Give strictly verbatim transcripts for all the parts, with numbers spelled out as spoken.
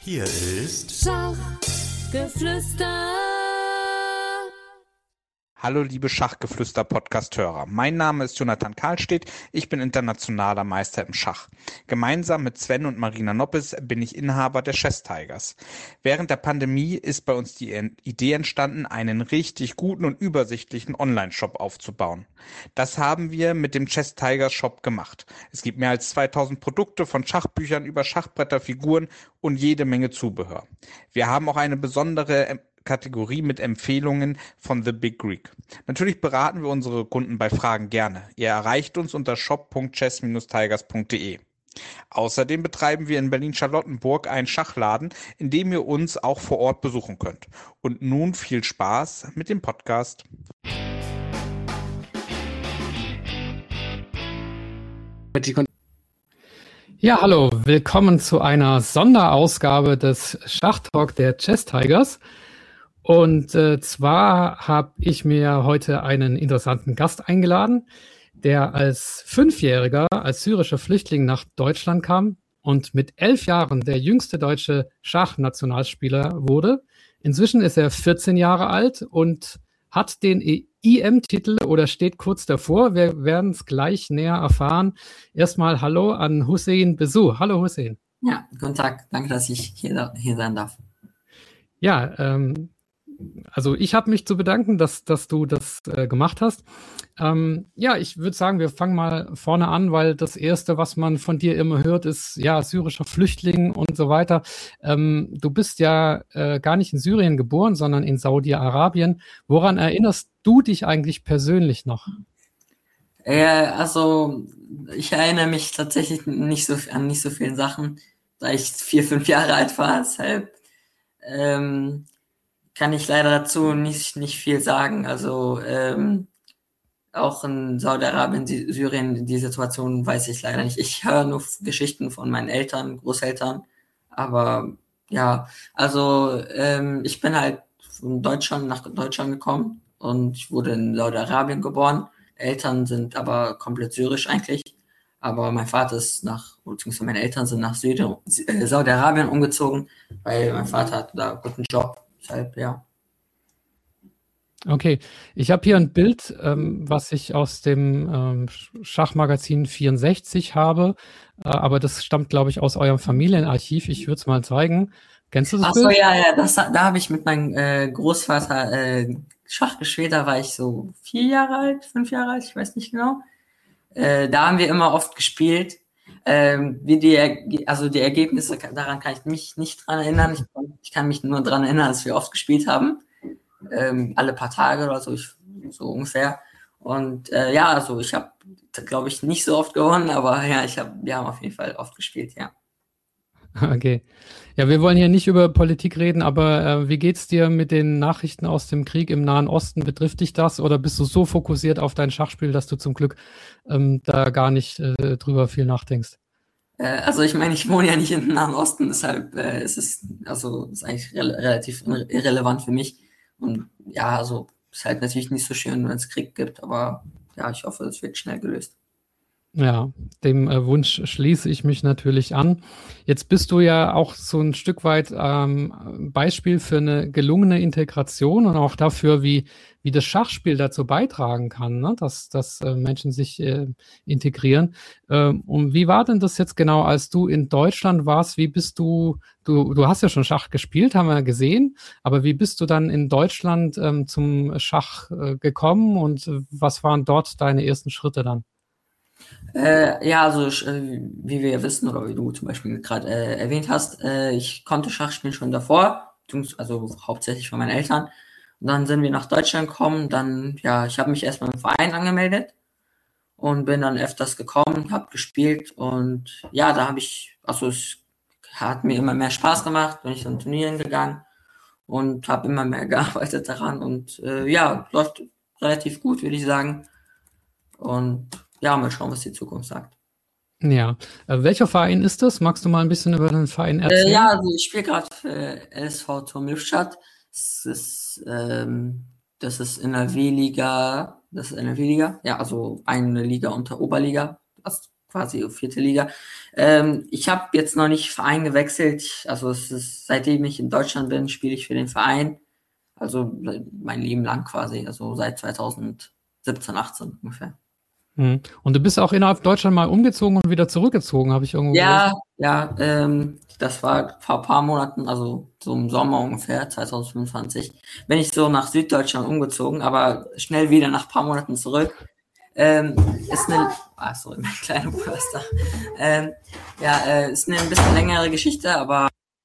Hier ist Schachgeflüster. Hallo liebe Schachgeflüster-Podcast-Hörer, mein Name ist Jonathan Karlstedt, ich bin internationaler Meister im Schach. Gemeinsam mit Sven und Marina Noppes bin ich Inhaber der Chess Tigers. Während der Pandemie ist bei uns die Idee entstanden, einen richtig guten und übersichtlichen Online-Shop aufzubauen. Das haben wir mit dem Chess Tigers Shop gemacht. Es gibt mehr als zweitausend Produkte von Schachbüchern über Schachbretter, Figuren und jede Menge Zubehör. Wir haben auch eine besondere Kategorie mit Empfehlungen von The Big Greek. Natürlich beraten wir unsere Kunden bei Fragen gerne. Ihr erreicht uns unter shop punkt chess tigers punkt de. Außerdem betreiben wir in Berlin-Charlottenburg einen Schachladen, in dem ihr uns auch vor Ort besuchen könnt. Und nun viel Spaß mit dem Podcast. Ja, hallo, willkommen zu einer Sonderausgabe des Schachtalk der Chess Tigers. Und äh, zwar habe ich mir heute einen interessanten Gast eingeladen, der als Fünfjähriger, als syrischer Flüchtling nach Deutschland kam und mit elf Jahren der jüngste deutsche Schachnationalspieler wurde. Inzwischen ist er vierzehn Jahre alt und hat den I M-Titel oder steht kurz davor. Wir werden es gleich näher erfahren. Erstmal Hallo an Hussein Besu. Hallo Hussein. Ja, guten Tag. Danke, dass ich hier, hier sein darf. Ja, ähm, also ich habe mich zu bedanken, dass, dass du das äh, gemacht hast. Ähm, ja, ich würde sagen, wir fangen mal vorne an, weil das Erste, was man von dir immer hört, ist, ja, syrischer Flüchtling und so weiter. Ähm, du bist ja äh, gar nicht in Syrien geboren, sondern in Saudi-Arabien. Woran erinnerst du dich eigentlich persönlich noch? Äh, also, ich erinnere mich tatsächlich nicht so an nicht so vielen Sachen, da ich vier, fünf Jahre alt war. Deshalb ähm, kann ich leider dazu nicht, nicht viel sagen. Also ähm, auch in Saudi-Arabien, Syrien, die Situation weiß ich leider nicht. Ich höre nur Geschichten von meinen Eltern, Großeltern. Aber ja, also ähm, ich bin halt von Deutschland nach Deutschland gekommen und ich wurde in Saudi-Arabien geboren. Eltern sind aber komplett syrisch eigentlich. Aber mein Vater ist nach, beziehungsweise meine Eltern sind nach Süd- äh, Saudi-Arabien umgezogen, weil mein Vater hat da einen guten Job. Deshalb, ja. Okay, ich habe hier ein Bild, ähm, was ich aus dem ähm, Schachmagazin vierundsechzig habe, äh, aber das stammt, glaube ich, aus eurem Familienarchiv. Ich würde es mal zeigen. Kennst du das Ach so, Bild? ja, ja, das, da habe ich mit meinem äh, Großvater äh, Schach gespielt. Da war ich so vier Jahre alt, fünf Jahre alt, ich weiß nicht genau. Äh, da haben wir immer oft gespielt. Ähm, wie die, Erge- also die Ergebnisse, daran kann ich mich nicht dran erinnern. Ich, ich kann mich nur dran erinnern, dass wir oft gespielt haben. Ähm, alle paar Tage oder so, ich, so ungefähr. Und äh, ja, also ich habe, glaube ich, nicht so oft gewonnen, aber ja, ich hab, wir haben auf jeden Fall oft gespielt, ja. Okay. Ja, wir wollen hier nicht über Politik reden, aber äh, wie geht's dir mit den Nachrichten aus dem Krieg im Nahen Osten? Betrifft dich das oder bist du so fokussiert auf dein Schachspiel, dass du zum Glück ähm, da gar nicht äh, drüber viel nachdenkst? Äh, also ich meine, ich wohne ja nicht im Nahen Osten, deshalb äh, ist es also ist eigentlich re relativ irrelevant für mich. Und ja, also ist halt natürlich nicht so schön, wenn es Krieg gibt, aber ja, ich hoffe, es wird schnell gelöst. Ja, dem äh, Wunsch schließe ich mich natürlich an. Jetzt bist du ja auch so ein Stück weit ähm, Beispiel für eine gelungene Integration und auch dafür, wie, wie das Schachspiel dazu beitragen kann, ne? dass, dass äh, Menschen sich äh, integrieren. Ähm, und wie war denn das jetzt genau, als du in Deutschland warst? Wie bist du, du, du hast ja schon Schach gespielt, haben wir gesehen, aber wie bist du dann in Deutschland ähm, zum Schach äh, gekommen und äh, was waren dort deine ersten Schritte dann? Äh, ja, also äh, wie wir wissen oder wie du zum Beispiel gerade äh, erwähnt hast, äh, ich konnte Schach spielen schon davor, also hauptsächlich von meinen Eltern. Und dann sind wir nach Deutschland gekommen, dann, ja, ich habe mich erstmal im Verein angemeldet und bin dann öfters gekommen, habe gespielt und ja, da habe ich, also es hat mir immer mehr Spaß gemacht, bin ich an Turnieren gegangen und habe immer mehr gearbeitet daran und äh, ja, läuft relativ gut, würde ich sagen. Und ja, mal schauen, was die Zukunft sagt. Ja, äh, welcher Verein ist das? Magst du mal ein bisschen über den Verein Äh, erzählen? ja, also ich spiele gerade für L S V Turm Lippstadt. Das ist, ähm, das ist in der W-Liga, das ist in der W-Liga, ja, also eine Liga unter Oberliga. Das quasi vierte Liga. Ähm, ich habe jetzt noch nicht Verein gewechselt. Also es ist, seitdem ich in Deutschland bin, spiele ich für den Verein. Also mein Leben lang quasi, also seit zweitausendsiebzehn, achtzehn ungefähr. Mhm. Und du bist auch innerhalb Deutschland mal umgezogen und wieder zurückgezogen, habe ich irgendwo Ja, gelesen. ja, ähm, das war vor ein paar Monaten, also so im Sommer ungefähr, zweitausendfünfundzwanzig, bin ich so nach Süddeutschland umgezogen, aber schnell wieder nach ein paar Monaten zurück. Ähm, ist eine, ah, sorry, mein kleiner Bruder ist da. Ähm, ja, äh, ist eine ein bisschen längere Geschichte, aber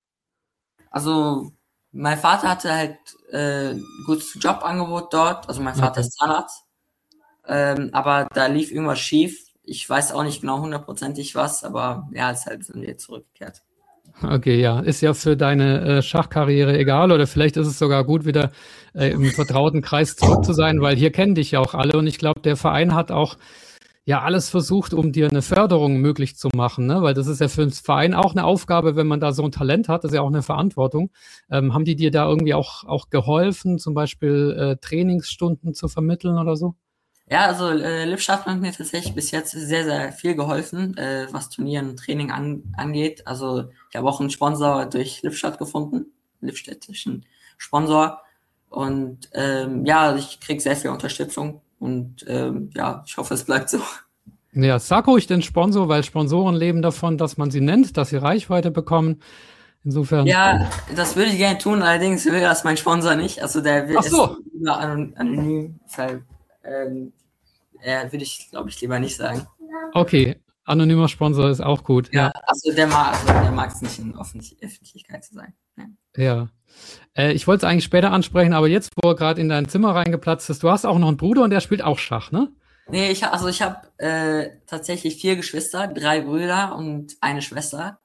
also mein Vater hatte halt äh, ein gutes Jobangebot dort, also mein Vater Okay. ist Zahnarzt, ähm, aber da lief irgendwas schief. Ich weiß auch nicht genau hundertprozentig was, aber ja, deshalb sind wir zurückgekehrt. Okay, ja. Ist ja für deine äh, Schachkarriere egal oder vielleicht ist es sogar gut, wieder äh, im vertrauten Kreis zurück zu sein, weil hier kennen dich ja auch alle und ich glaube, der Verein hat auch ja alles versucht, um dir eine Förderung möglich zu machen, ne? Weil das ist ja für den Verein auch eine Aufgabe, wenn man da so ein Talent hat, das ist ja auch eine Verantwortung. Ähm, haben die dir da irgendwie auch, auch geholfen, zum Beispiel äh, Trainingsstunden zu vermitteln oder so? Ja, also äh, Lippstadt hat mir tatsächlich bis jetzt sehr, sehr viel geholfen, äh, was Turnieren und Training an, angeht. Also ich habe auch einen Sponsor durch Lippstadt gefunden, lippstädtischen Sponsor. Und ähm, ja, ich kriege sehr viel Unterstützung und ähm, ja, ich hoffe, es bleibt so. Ja, sag ruhig den Sponsor, weil Sponsoren leben davon, dass man sie nennt, dass sie Reichweite bekommen. Insofern. Ja, das würde ich gerne tun, allerdings will das mein Sponsor nicht. Also der will Ach so. ist lieber anon- anonym, deshalb ähm, äh, würde ich, glaube ich, lieber nicht sagen. Okay, anonymer Sponsor ist auch gut. Ja, Ja, also der mag also der mag es nicht in Öffentlich Öffentlichkeit zu sein. Ja. ja. Äh, ich wollte es eigentlich später ansprechen, aber jetzt, wo er gerade in dein Zimmer reingeplatzt ist, du hast auch noch einen Bruder und der spielt auch Schach, ne? Nee, ich, ha- also ich habe äh, tatsächlich vier Geschwister, drei Brüder und eine Schwester.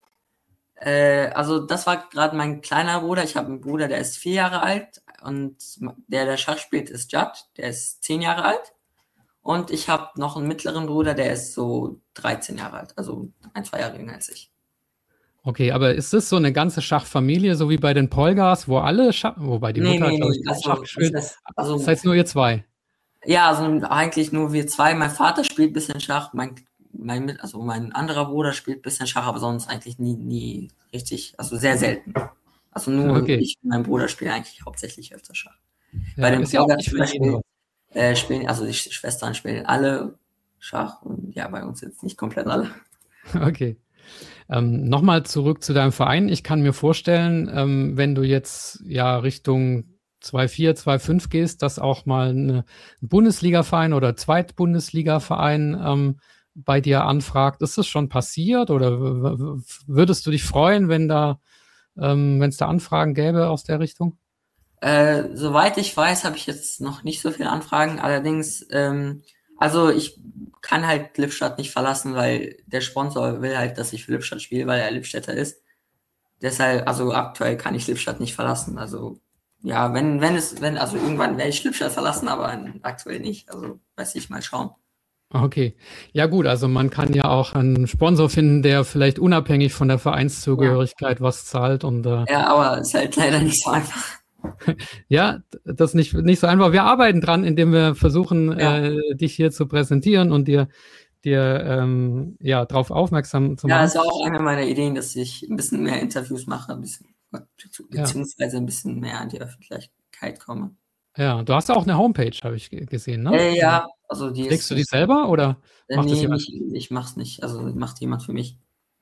Äh, also das war gerade mein kleiner Bruder. Ich habe einen Bruder, der ist vier Jahre alt und der, der Schach spielt, ist Judd, der ist zehn Jahre alt. Und ich habe noch einen mittleren Bruder, der ist so dreizehn Jahre alt, also ein, zwei Jahre jünger als ich. Okay, aber ist das so eine ganze Schachfamilie, so wie bei den Polgars, wo alle Schach, wobei die Nee, Mutter hat, nee, glaube ich, nee, auch Schach also das gespielt. heißt, also Das heißt nur ihr zwei. ja, also eigentlich nur wir zwei. Mein Vater spielt ein bisschen Schach, mein, mein, Mit- also mein anderer Bruder spielt ein bisschen Schach, aber sonst eigentlich nie, nie richtig, also sehr selten. Also nur Okay, ich und mein Bruder spielen eigentlich hauptsächlich öfter Schach. Bei ja, den ist ja auch Polgern nicht zum für jeden Beispiel was. äh, spielen, also die Sch- Schwestern spielen alle Schach und ja, bei uns jetzt nicht komplett alle. Okay. Ähm, nochmal zurück zu deinem Verein. Ich kann mir vorstellen, ähm, wenn du jetzt ja Richtung zwei vier, zwei fünf gehst, dass auch mal eine- ein Bundesliga-Verein oder Zweitbundesliga-Verein ähm, bei dir anfragt. Ist das schon passiert oder w- w- würdest du dich freuen, wenn da, ähm, wenn es da Anfragen gäbe aus der Richtung? Äh, soweit ich weiß, habe ich jetzt noch nicht so viele Anfragen. Allerdings, ähm, also ich kann halt Lippstadt nicht verlassen, weil der Sponsor will halt, dass ich für Lippstadt spiele, weil er Lippstädter ist. Deshalb, also aktuell kann ich Lippstadt nicht verlassen. Also ja, wenn, wenn es, wenn, also irgendwann werde ich Lippstadt verlassen, aber aktuell nicht. Also weiß ich mal schauen. Okay. Ja gut, also man kann ja auch einen Sponsor finden, der vielleicht unabhängig von der Ja. Vereinszugehörigkeit was zahlt und äh, Ja, aber ist halt leider nicht so einfach. ja, das ist nicht, nicht so einfach. Wir arbeiten dran, indem wir versuchen, Ja. äh, dich hier zu präsentieren und dir, dir ähm, ja, darauf aufmerksam zu Ja, machen. ist auch eine meiner Ideen, dass ich ein bisschen mehr Interviews mache, ein bisschen, Ja, beziehungsweise ein bisschen mehr an die Öffentlichkeit komme. ja. Du hast ja auch eine Homepage, habe ich ge- gesehen, ne? Äh, Äh, ja, also die Pflegst ist du die nicht, selber oder äh, macht das nee, jemand? nicht, ich mach's nicht. Also macht jemand für mich.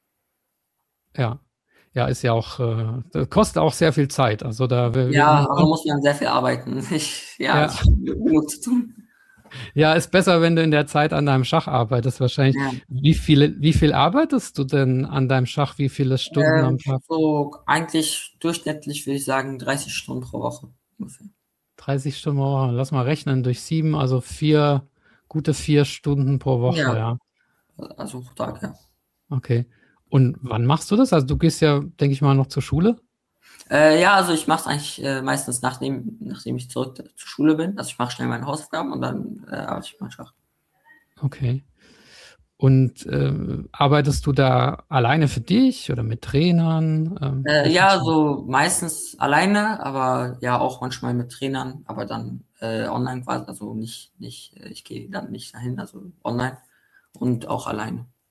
Ja, ja, ist ja auch, äh, das kostet auch sehr viel Zeit. Also da, wir, wir, Ja, also muss man sehr viel arbeiten. Ich, ja, ja, ich habe genug zu tun. ja, ist besser, wenn du in der Zeit an deinem Schach arbeitest, wahrscheinlich. Ja. Wie viele, wie viel arbeitest du denn an deinem Schach? Wie viele Stunden Ähm, am Tag? so eigentlich durchschnittlich würde ich sagen dreißig Stunden pro Woche ungefähr. dreißig Stunden pro Woche. Lass mal rechnen durch sieben, also vier, gute vier Stunden pro Woche, Ja, ja. also pro Tag, ja. Okay. Und wann machst du das? Also du gehst ja, denke ich mal, noch zur Schule. Äh, ja, also ich mache es eigentlich äh, meistens nachdem, nachdem ich zurück zur Schule bin. Also ich mache schnell meine Hausaufgaben und dann äh, arbeite ich mal Schach. Okay. Und äh, arbeitest du da alleine für dich oder mit Trainern? Ähm, Äh, wie ja, funktioniert so meistens alleine, aber ja auch manchmal mit Trainern, aber dann äh, online quasi, also nicht, nicht, äh, ich gehe dann nicht dahin, also online und auch alleine.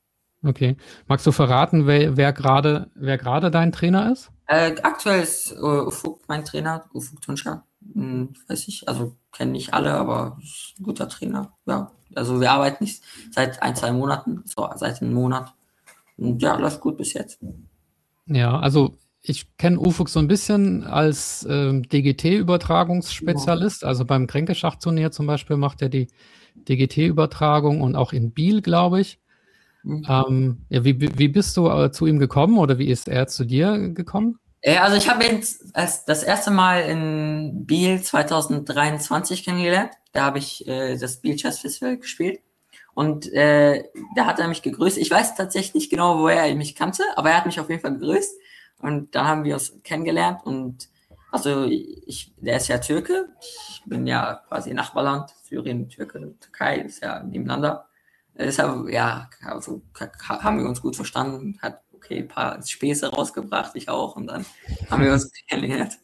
Okay. Magst du verraten, wer, wer gerade wer gerade dein Trainer ist? Äh, aktuell ist äh, Ufuk mein Trainer, Ufuk Tunçer. Hm, weiß ich, also kenne nicht alle, aber ist ein guter Trainer. Ja, also wir arbeiten nicht seit ein, zwei Monaten, so seit einem Monat. Und ja, läuft gut bis jetzt. Ja, also ich kenne Ufuk so ein bisschen als ähm, D G T-Übertragungsspezialist. Also beim Kränke-Schachturnier zum Beispiel macht er die D G T-Übertragung und auch in Biel, glaube ich. Mhm. Ähm, ja, wie, wie bist du äh, zu ihm gekommen oder wie ist er zu dir gekommen? Äh, also ich habe ihn als das erste Mal in Biel zwanzig dreiundzwanzig kennengelernt. Da habe ich äh, das Biel Chess Festival gespielt. Und äh, da hat er mich gegrüßt. Ich weiß tatsächlich nicht genau, woher er mich kannte, aber er hat mich auf jeden Fall gegrüßt. Und dann haben wir uns kennengelernt. Und also ich, der ist ja Türke. Ich bin ja quasi Nachbarland. Syrien, Türke, Türkei ist ja nebeneinander. Deshalb, ja, also haben wir uns gut verstanden. Hat okay ein paar Späße rausgebracht, ich auch. Und dann haben wir uns kennengelernt.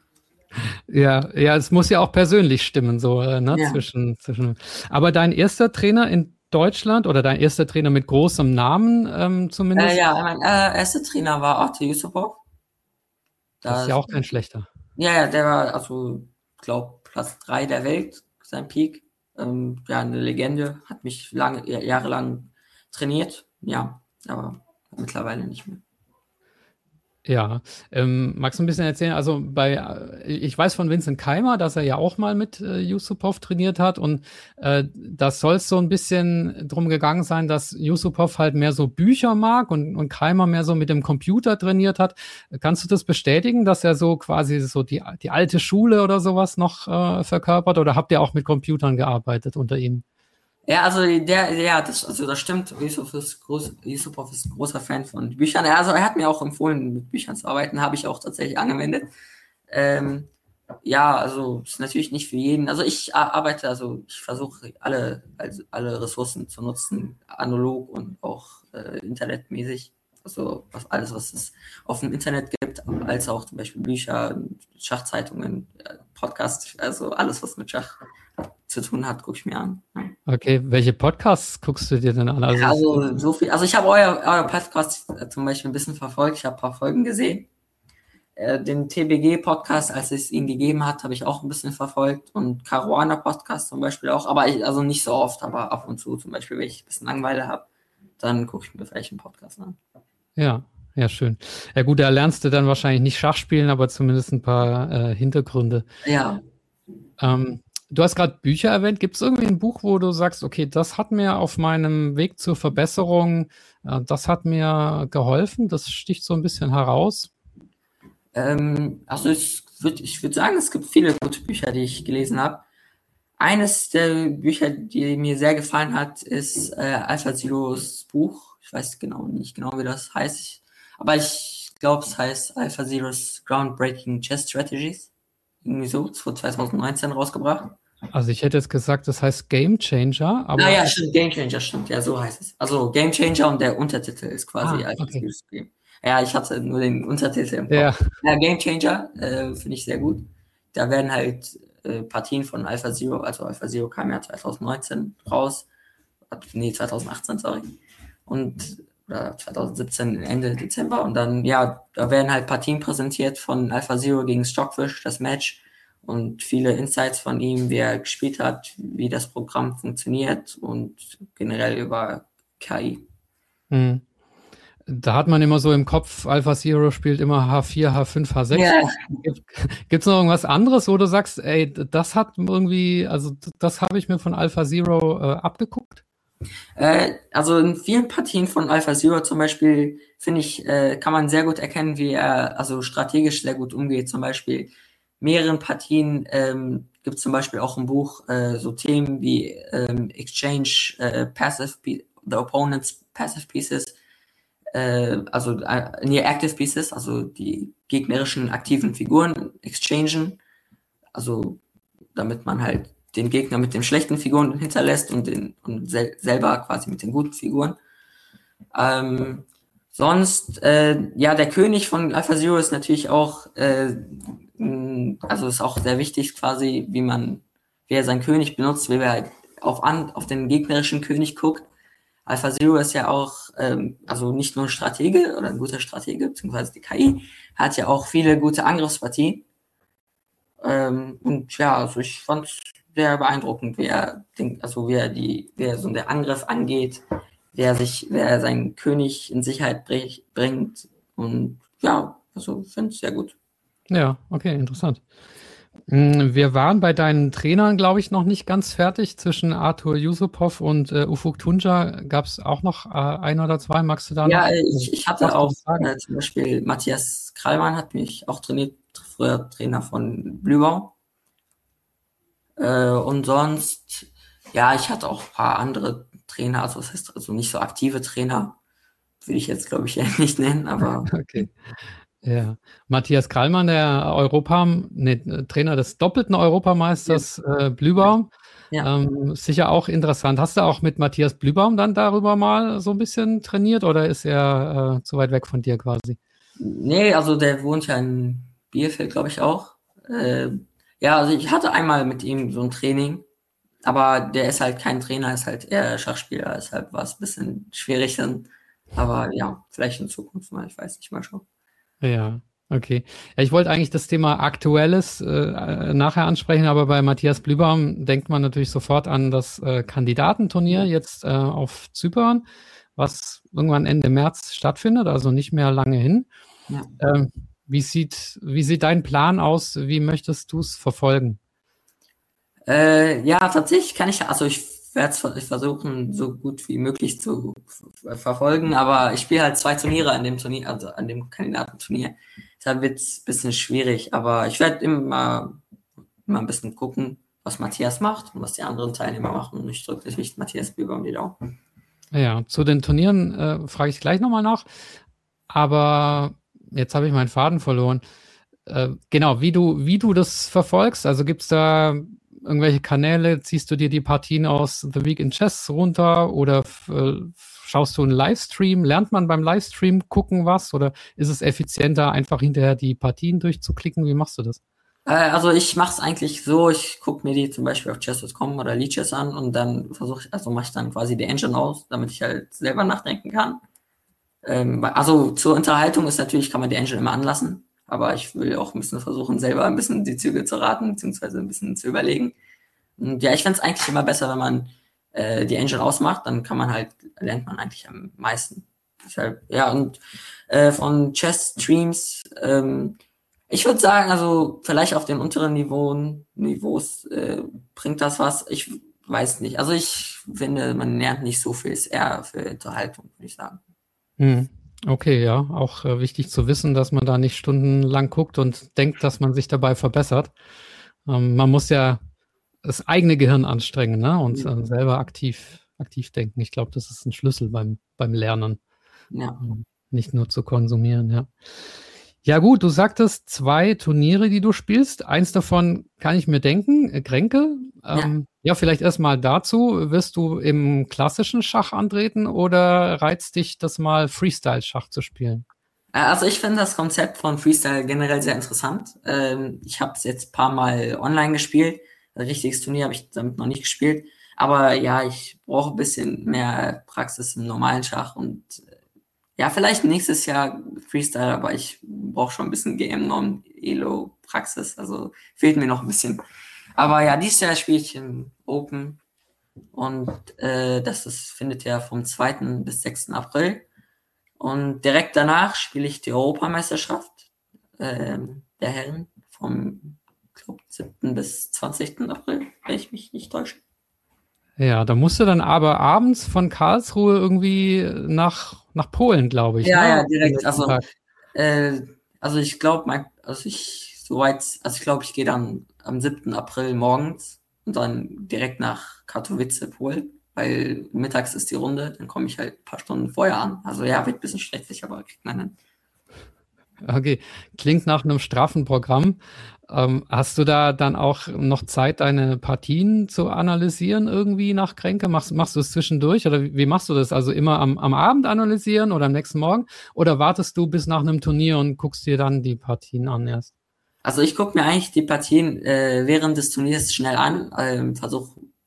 Ja, ja, es muss ja auch persönlich stimmen, so, äh, ne, Ja. zwischen, zwischen. Aber dein erster Trainer in Deutschland oder dein erster Trainer mit großem Namen ähm, zumindest, Äh, ja, mein äh, erster Trainer war Artur Yusupov. das ist ja auch kein schlechter. Ja, ja, der war, also, ich glaube, Platz drei der Welt, sein Peak. Ähm, ja, eine Legende, hat mich lange, jahrelang trainiert. Ja, aber mittlerweile nicht mehr. Ja, ähm, magst du ein bisschen erzählen? Also bei, äh, ich weiß von Vincent Keimer, dass er ja auch mal mit äh, Yusupov trainiert hat und äh, das soll es so ein bisschen drum gegangen sein, dass Yusupov halt mehr so Bücher mag und, und Keimer mehr so mit dem Computer trainiert hat. Kannst du das bestätigen, dass er so quasi so die, die alte Schule oder sowas noch äh, verkörpert oder habt ihr auch mit Computern gearbeitet unter ihm? Ja, also der, ja, das, also das stimmt. Yusuf ist groß, Yusupov ist ein großer Fan von Büchern. Also er hat mir auch empfohlen, mit Büchern zu arbeiten, habe ich auch tatsächlich angewendet. Ähm, ja, also ist natürlich nicht für jeden. Also ich arbeite, also ich versuche alle, also alle Ressourcen zu nutzen, analog und auch äh, internetmäßig. Also was alles, was es auf dem Internet gibt, als auch zum Beispiel Bücher, Schachzeitungen, Podcasts, also alles, was mit Schach zu tun hat, gucke ich mir an. Ja. Okay, welche Podcasts guckst du dir denn an? Also, also so viel, also ich habe euer, euer Podcast zum Beispiel ein bisschen verfolgt, ich habe ein paar Folgen gesehen. Äh, den T B G-Podcast, als es ihn gegeben hat, habe ich auch ein bisschen verfolgt und Caruana-Podcast zum Beispiel auch, aber ich, also nicht so oft, aber ab und zu zum Beispiel, wenn ich ein bisschen Langeweile habe, dann gucke ich mir vielleicht einen Podcast an. Ja, ja, schön. Ja gut, da lernst du dann wahrscheinlich nicht Schach spielen, aber zumindest ein paar äh, Hintergründe. Ja. Ähm, du hast gerade Bücher erwähnt. Gibt es irgendwie ein Buch, wo du sagst, okay, das hat mir auf meinem Weg zur Verbesserung, äh, das hat mir geholfen, das sticht so ein bisschen heraus? Ähm, also ich würde ich würd sagen, es gibt viele gute Bücher, die ich gelesen habe. Eines der Bücher, die mir sehr gefallen hat, ist äh, AlphaZeros Buch. Ich weiß genau nicht genau, wie das heißt. Ich, aber ich glaube, es heißt AlphaZeros Groundbreaking Chess Strategies. Irgendwie so. Es wurde zwanzig neunzehn rausgebracht. Also ich hätte jetzt gesagt, das heißt Game Changer. Aber naja, stimmt. Game Changer, stimmt. Ja, so heißt es. Also Game Changer und der Untertitel ist quasi ah, AlphaZeros okay. Game. Ja, ich hatte nur den Untertitel im Kopf. Ja, ja Game Changer äh, finde ich sehr gut. Da werden halt äh, Partien von AlphaZero, also AlphaZero kam ja zwanzig neunzehn raus. Nee, zwanzig achtzehn, sorry. Und oder zwanzig siebzehn Ende Dezember. Und dann, ja, da werden halt Partien präsentiert von AlphaZero gegen Stockfish, das Match. Und viele Insights von ihm, wie er gespielt hat, wie das Programm funktioniert und generell über K I. hm. Da hat man immer so im Kopf, AlphaZero spielt immer H vier, H fünf, H sechs. Ja. Gibt es noch irgendwas anderes, wo du sagst, ey, das hat irgendwie, also das habe ich mir von AlphaZero äh, abgeguckt? Äh, also in vielen Partien von AlphaZero zum Beispiel, finde ich, äh, kann man sehr gut erkennen, wie er also strategisch sehr gut umgeht. Zum Beispiel mehreren Partien ähm, gibt es zum Beispiel auch ein Buch, äh, so Themen wie ähm, Exchange äh, Passive, the Opponent's Passive Pieces, äh, also äh, nee, Active Pieces, also die gegnerischen aktiven Figuren exchangen, also damit man halt den Gegner mit den schlechten Figuren hinterlässt und, den, und sel selber quasi mit den guten Figuren. Ähm, sonst, äh, ja, der König von AlphaZero ist natürlich auch, äh, also ist auch sehr wichtig quasi, wie man, wie er seinen König benutzt, wie er halt auf, an, auf den gegnerischen König guckt. AlphaZero ist ja auch ähm, also nicht nur ein Stratege oder ein guter Stratege, beziehungsweise die K I, hat ja auch viele gute Angriffspartien. Ähm, und ja, also ich fand es sehr beeindruckend, wie er, den, also wie er die, wie er so der Angriff angeht, wer sich, wer seinen König in Sicherheit brich, bringt. Und ja, also ich finde es sehr gut. Ja, okay, interessant. Wir waren bei deinen Trainern, glaube ich, noch nicht ganz fertig. Zwischen Arthur Yusupov und äh, Ufuk Tunca gab es auch noch äh, ein oder zwei. Magst du da ja, noch? Ja, ich, ich hatte auch äh, zum Beispiel Matthias Krallmann hat mich auch trainiert, früher Trainer von Blühbaum. Äh, und sonst, ja, ich hatte auch ein paar andere Trainer, also das heißt also nicht so aktive Trainer, würde ich jetzt, glaube ich, nicht nennen, aber. Okay. Ja, Matthias Krallmann, der Europa, nee, Trainer des doppelten Europameisters ja. äh, Blühbaum. Ja. Ähm, sicher auch interessant. Hast du auch mit Matthias Blühbaum dann darüber mal so ein bisschen trainiert oder ist er äh, zu weit weg von dir quasi? Nee, also der wohnt ja in Bielefeld, glaube ich auch. Äh, ja, also ich hatte einmal mit ihm so ein Training, aber der ist halt kein Trainer, ist halt eher Schachspieler, deshalb war es ein bisschen schwierig dann. Aber ja, vielleicht in Zukunft mal, ich weiß nicht, mal schauen. Ja, okay. Ja, ich wollte eigentlich das Thema Aktuelles äh, nachher ansprechen, aber bei Matthias Blühbaum denkt man natürlich sofort an das äh, Kandidatenturnier jetzt äh, auf Zypern, was irgendwann Ende März stattfindet, also nicht mehr lange hin. Ja. Ähm, wie sieht, wie sieht dein Plan aus? Wie möchtest du es verfolgen? Äh, ja, tatsächlich kann ich, also ich werde es versuchen, so gut wie möglich zu verfolgen, aber ich spiele halt zwei Turniere an dem Turnier, also an dem Kandidatenturnier. Deshalb wird es ein bisschen schwierig, aber ich werde immer, immer ein bisschen gucken, was Matthias macht und was die anderen Teilnehmer machen. Und ich drücke natürlich Matthias Blühbaum die Daumen. Ja, zu den Turnieren äh, frage ich gleich nochmal nach, aber jetzt habe ich meinen Faden verloren. Äh, genau, wie du, wie du das verfolgst, also gibt es da irgendwelche Kanäle, ziehst du dir die Partien aus The Week in Chess runter oder äh, schaust du einen Livestream? Lernt man beim Livestream gucken was oder ist es effizienter, einfach hinterher die Partien durchzuklicken? Wie machst du das? Äh, also ich mache es eigentlich so, ich gucke mir die zum Beispiel auf chess Punkt com oder Lichess an und dann versuche ich, also mache ich dann quasi die Engine aus, damit ich halt selber nachdenken kann. Ähm, also zur Unterhaltung ist natürlich, kann man die Engine immer anlassen. Aber ich will auch ein bisschen versuchen, selber ein bisschen die Züge zu raten, beziehungsweise ein bisschen zu überlegen. Und ja, ich finde es eigentlich immer besser, wenn man äh, die Engine ausmacht, dann kann man halt, lernt man eigentlich am meisten. Deshalb, ja, und äh, von Chess-Streams, ähm, ich würde sagen, also vielleicht auf den unteren Niveauen, Niveaus äh, bringt das was. Ich weiß nicht. Also ich finde, man lernt nicht so viel, ist eher für Unterhaltung, würde ich sagen. Hm. Okay, ja, auch äh, wichtig zu wissen, dass man da nicht stundenlang guckt und denkt, dass man sich dabei verbessert. Ähm, man muss ja das eigene Gehirn anstrengen, ne? Und äh, selber aktiv, aktiv denken. Ich glaube, das ist ein Schlüssel beim, beim Lernen. Ja. Ähm, nicht nur zu konsumieren, ja. Ja gut, du sagtest zwei Turniere, die du spielst. Eins davon kann ich mir denken, äh, Kränke. Ähm, ja. ja, vielleicht erstmal dazu. Wirst du im klassischen Schach antreten oder reizt dich das mal Freestyle-Schach zu spielen? Also ich finde das Konzept von Freestyle generell sehr interessant. Ähm, ich habe es jetzt ein paar Mal online gespielt. Ein richtiges Turnier habe ich damit noch nicht gespielt. Aber ja, ich brauche ein bisschen mehr Praxis im normalen Schach und ja, vielleicht nächstes Jahr Freestyle, aber ich brauche schon ein bisschen G M-Norm, E L O-Praxis, also fehlt mir noch ein bisschen. Aber ja, dieses Jahr spiele ich im Open und äh, das ist, findet ja vom zweiten bis sechsten April. Und direkt danach spiele ich die Europameisterschaft äh, der Herren vom, ich glaube, siebten bis zwanzigsten April, wenn ich mich nicht täusche. Ja, da musst du dann aber abends von Karlsruhe irgendwie nach, nach Polen, glaube ich. Ja, ne? ja, direkt. Also, äh, also ich glaube, mein, also ich soweit, also ich glaube, ich gehe dann am siebten April morgens und dann direkt nach Katowice, Polen, weil mittags ist die Runde, dann komme ich halt ein paar Stunden vorher an. Also ja, wird ein bisschen stressig, aber kriegt man hin. Okay, klingt nach einem straffen Programm. Ähm, hast du da dann auch noch Zeit, deine Partien zu analysieren irgendwie nach Kränke? Machst, machst du es zwischendurch oder wie, wie machst du das? Also immer am, am Abend analysieren oder am nächsten Morgen? Oder wartest du bis nach einem Turnier und guckst dir dann die Partien an erst? Also ich gucke mir eigentlich die Partien äh, während des Turniers schnell an, ähm, versuche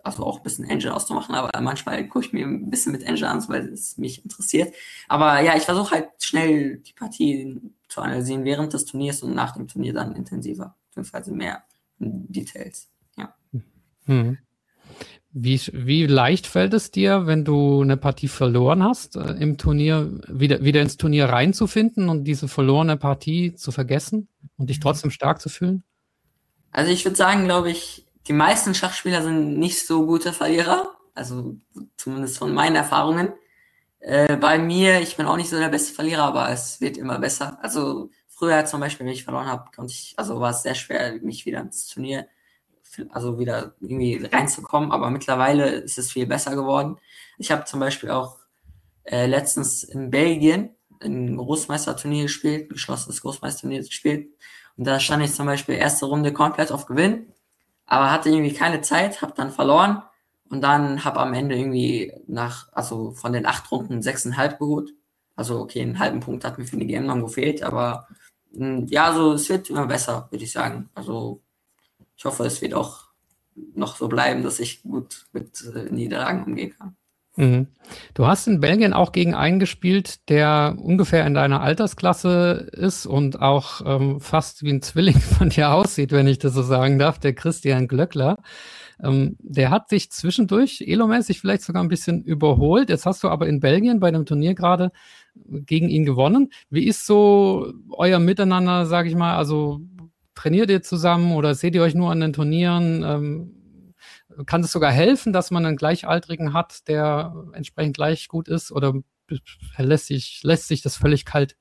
also auch ein bisschen Engine auszumachen, aber manchmal gucke ich mir ein bisschen mit Engine an, weil es mich interessiert. Aber ja, ich versuche halt schnell die Partie zu analysieren während des Turniers und nach dem Turnier dann intensiver, beziehungsweise mehr Details. Ja. Hm. Wie, wie leicht fällt es dir, wenn du eine Partie verloren hast, äh, im Turnier, wieder, wieder ins Turnier reinzufinden und diese verlorene Partie zu vergessen und dich trotzdem stark zu fühlen? Also ich würde sagen, glaube ich, die meisten Schachspieler sind nicht so gute Verlierer, also zumindest von meinen Erfahrungen. Äh, bei mir, ich bin auch nicht so der beste Verlierer, aber es wird immer besser. Also früher zum Beispiel, wenn ich verloren habe, konnte ich, also war es sehr schwer, mich wieder ins Turnier, also wieder irgendwie reinzukommen, aber mittlerweile ist es viel besser geworden. Ich habe zum Beispiel auch äh, letztens in Belgien ein Großmeisterturnier gespielt, ein geschlossenes Großmeisterturnier gespielt, und da stand ich zum Beispiel erste Runde komplett auf Gewinn, aber hatte irgendwie keine Zeit, habe dann verloren und dann habe am Ende irgendwie nach, also von den acht Runden sechseinhalb geholt. Also okay, einen halben Punkt hat mir für die Game noch gefehlt, aber mh, ja, also es wird immer besser, würde ich sagen. Also ich hoffe, es wird auch noch so bleiben, dass ich gut mit äh, Niederlagen umgehen kann. Mhm. Du hast in Belgien auch gegen einen gespielt, der ungefähr in deiner Altersklasse ist und auch ähm, fast wie ein Zwilling von dir aussieht, wenn ich das so sagen darf, der Christian Glöckler. Ähm, der hat sich zwischendurch elomäßig vielleicht sogar ein bisschen überholt. Jetzt hast du aber in Belgien bei dem Turnier gerade gegen ihn gewonnen. Wie ist so euer Miteinander, sage ich mal? Also trainiert ihr zusammen oder seht ihr euch nur an den Turnieren? Ähm, kann es sogar helfen, dass man einen Gleichaltrigen hat, der entsprechend gleich gut ist, oder lässt sich, lässt sich das völlig kalt?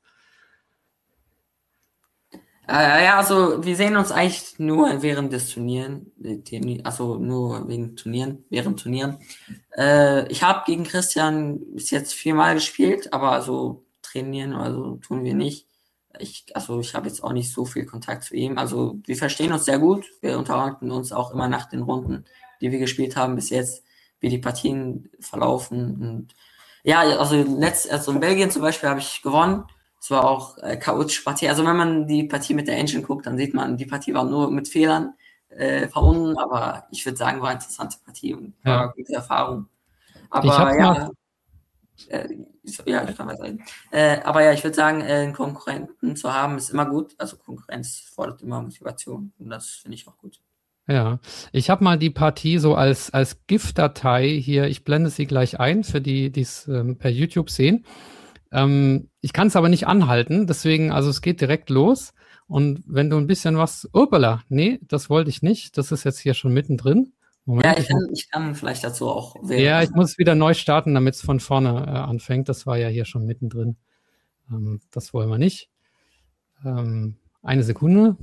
Äh, ja, also wir sehen uns eigentlich nur während des Turnieren, also nur wegen Turnieren, während Turnieren. Äh, ich habe gegen Christian bis jetzt viermal gespielt, aber also trainieren oder so tun wir nicht. Ich, also ich habe jetzt auch nicht so viel Kontakt zu ihm. Also wir verstehen uns sehr gut. Wir unterhalten uns auch immer nach den Runden, die wir gespielt haben bis jetzt, wie die Partien verlaufen. Und ja, also letzt, also in Belgien zum Beispiel habe ich gewonnen. Es war auch äh, chaotische Partie. Also wenn man die Partie mit der Engine guckt, dann sieht man, die Partie war nur mit Fehlern äh, verbunden, aber ich würde sagen, war eine interessante Partie und war Ja. eine gute Erfahrung. Ich Aber hab's ja, mal, äh, so, ja, das kann man sagen. Äh, aber ja, ich würde sagen, äh, einen Konkurrenten zu haben, ist immer gut. Also Konkurrenz fordert immer Motivation und das finde ich auch gut. ja, ich habe mal die Partie so als, als GIF-Datei hier, ich blende sie gleich ein, für die, die es ähm, per YouTube sehen. Ähm, ich kann es aber nicht anhalten, deswegen, also es geht direkt los. Und wenn du ein bisschen was, uppala, nee, das wollte ich nicht, das ist jetzt hier schon mittendrin. Moment, Ja, ich ich muss, kann, ich kann vielleicht dazu auch wählen. ja, ich muss wieder neu starten, damit es von vorne äh, anfängt. Das war ja hier schon mittendrin. Ähm, das wollen wir nicht. Ähm, eine Sekunde.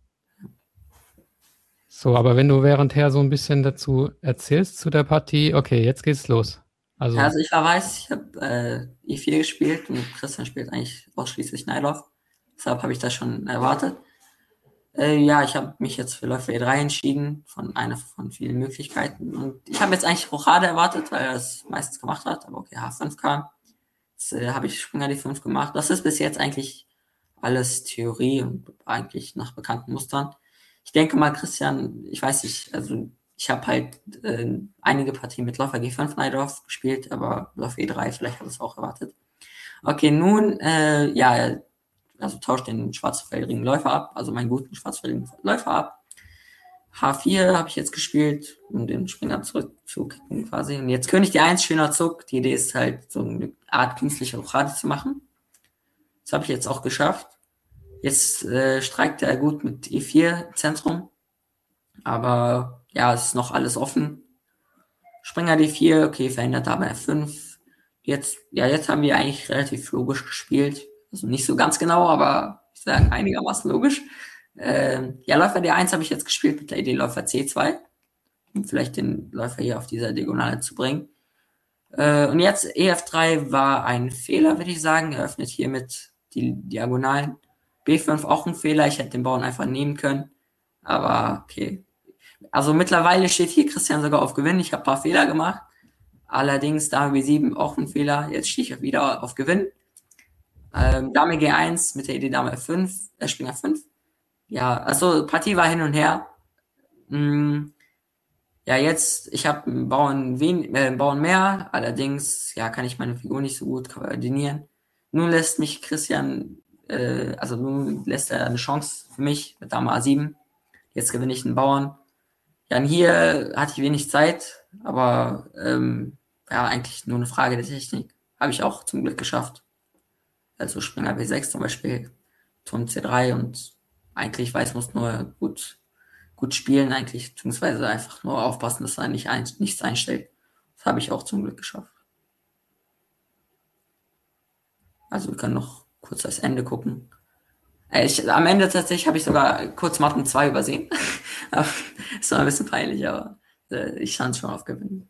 So, aber wenn du währendher so ein bisschen dazu erzählst zu der Partie, okay, jetzt geht's los. Also, Ja, also ich war weiß, ich habe äh, E vier gespielt und Christian spielt eigentlich ausschließlich Nylov. Deshalb habe ich das schon erwartet. Äh, ja, ich habe mich jetzt für Läufer E drei entschieden, von einer von vielen Möglichkeiten. Und ich habe jetzt eigentlich Rochade erwartet, weil er das meistens gemacht hat, aber okay, H fünf kam. Jetzt äh, habe ich Springer D fünf gemacht. Das ist bis jetzt eigentlich alles Theorie und eigentlich nach bekannten Mustern. Ich denke mal, Christian, ich weiß nicht, also ich habe halt äh, einige Partien mit Läufer G fünf Neidorf gespielt, aber Läufer E drei, vielleicht hat es auch erwartet. Okay, nun, äh, ja, also tauscht den schwarzfeldigen Läufer ab, also meinen guten schwarzfeldigen Läufer ab. H vier habe ich jetzt gespielt, um den Springer zurückzukicken quasi. Und jetzt König D eins, schöner Zug. Die Idee ist halt, so eine Art künstliche Rochade zu machen. Das habe ich jetzt auch geschafft. Jetzt äh, streikt er gut mit E vier Zentrum. Aber ja, es ist noch alles offen. Springer D vier, okay, verändert aber F fünf. Jetzt, ja, jetzt haben wir eigentlich relativ logisch gespielt. Also nicht so ganz genau, aber ich sage einigermaßen logisch. Ähm, ja, Läufer D eins habe ich jetzt gespielt mit der Idee Läufer C zwei, um vielleicht den Läufer hier auf dieser Diagonale zu bringen. Äh, und jetzt E F drei war ein Fehler, würde ich sagen. Er öffnet hiermit die Diagonalen. B fünf auch ein Fehler. Ich hätte den Bauern einfach nehmen können. Aber okay. Also mittlerweile steht hier Christian sogar auf Gewinn. Ich habe ein paar Fehler gemacht. Allerdings Dame B sieben auch ein Fehler. Jetzt stehe ich wieder auf Gewinn. Ähm, Dame G eins mit der Idee Dame F fünf, äh, Springer F fünf. Ja, also Partie war hin und her. Hm, Ja, jetzt, ich habe einen Bauern, wen, äh, einen Bauern mehr, allerdings, ja, kann ich meine Figur nicht so gut koordinieren. Nun lässt mich Christian, äh, also nun lässt er eine Chance für mich mit Dame A sieben. Jetzt gewinne ich einen Bauern. Ja, und hier hatte ich wenig Zeit, aber ähm, ja, eigentlich nur eine Frage der Technik. Habe ich auch zum Glück geschafft. Also Springer B sechs zum Beispiel, Turm C drei und eigentlich weiß, muss nur gut gut spielen eigentlich, beziehungsweise einfach nur aufpassen, dass er nicht ein, nichts einstellt. Das habe ich auch zum Glück geschafft. Also wir können noch kurz das Ende gucken. Äh, Ich, am Ende tatsächlich habe ich sogar kurz Matten zwei übersehen. Aber das war ein bisschen peinlich, aber äh, ich stand schon auf Gewinnen.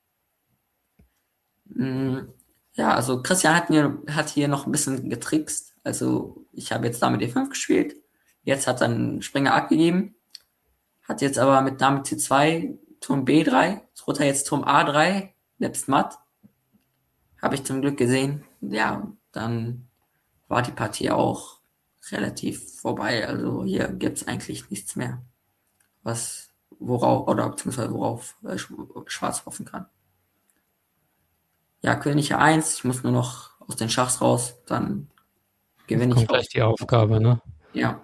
Mm, Ja, also Christian hat mir hat hier noch ein bisschen getrickst. Also ich habe jetzt Dame D fünf gespielt. Jetzt hat er einen Springer abgegeben. Hat jetzt aber mit Dame C zwei, Turm B drei, droht er jetzt Turm A drei, nebst Matt. Habe ich zum Glück gesehen. Ja, dann war die Partie auch relativ vorbei. Also hier gibt's eigentlich nichts mehr, was worauf oder beziehungsweise worauf äh, Schwarz hoffen kann. Ja, König A eins, ich muss nur noch aus den Schachs raus, dann gewinne Kommt ich gleich auch. die Aufgabe, ne? Ja,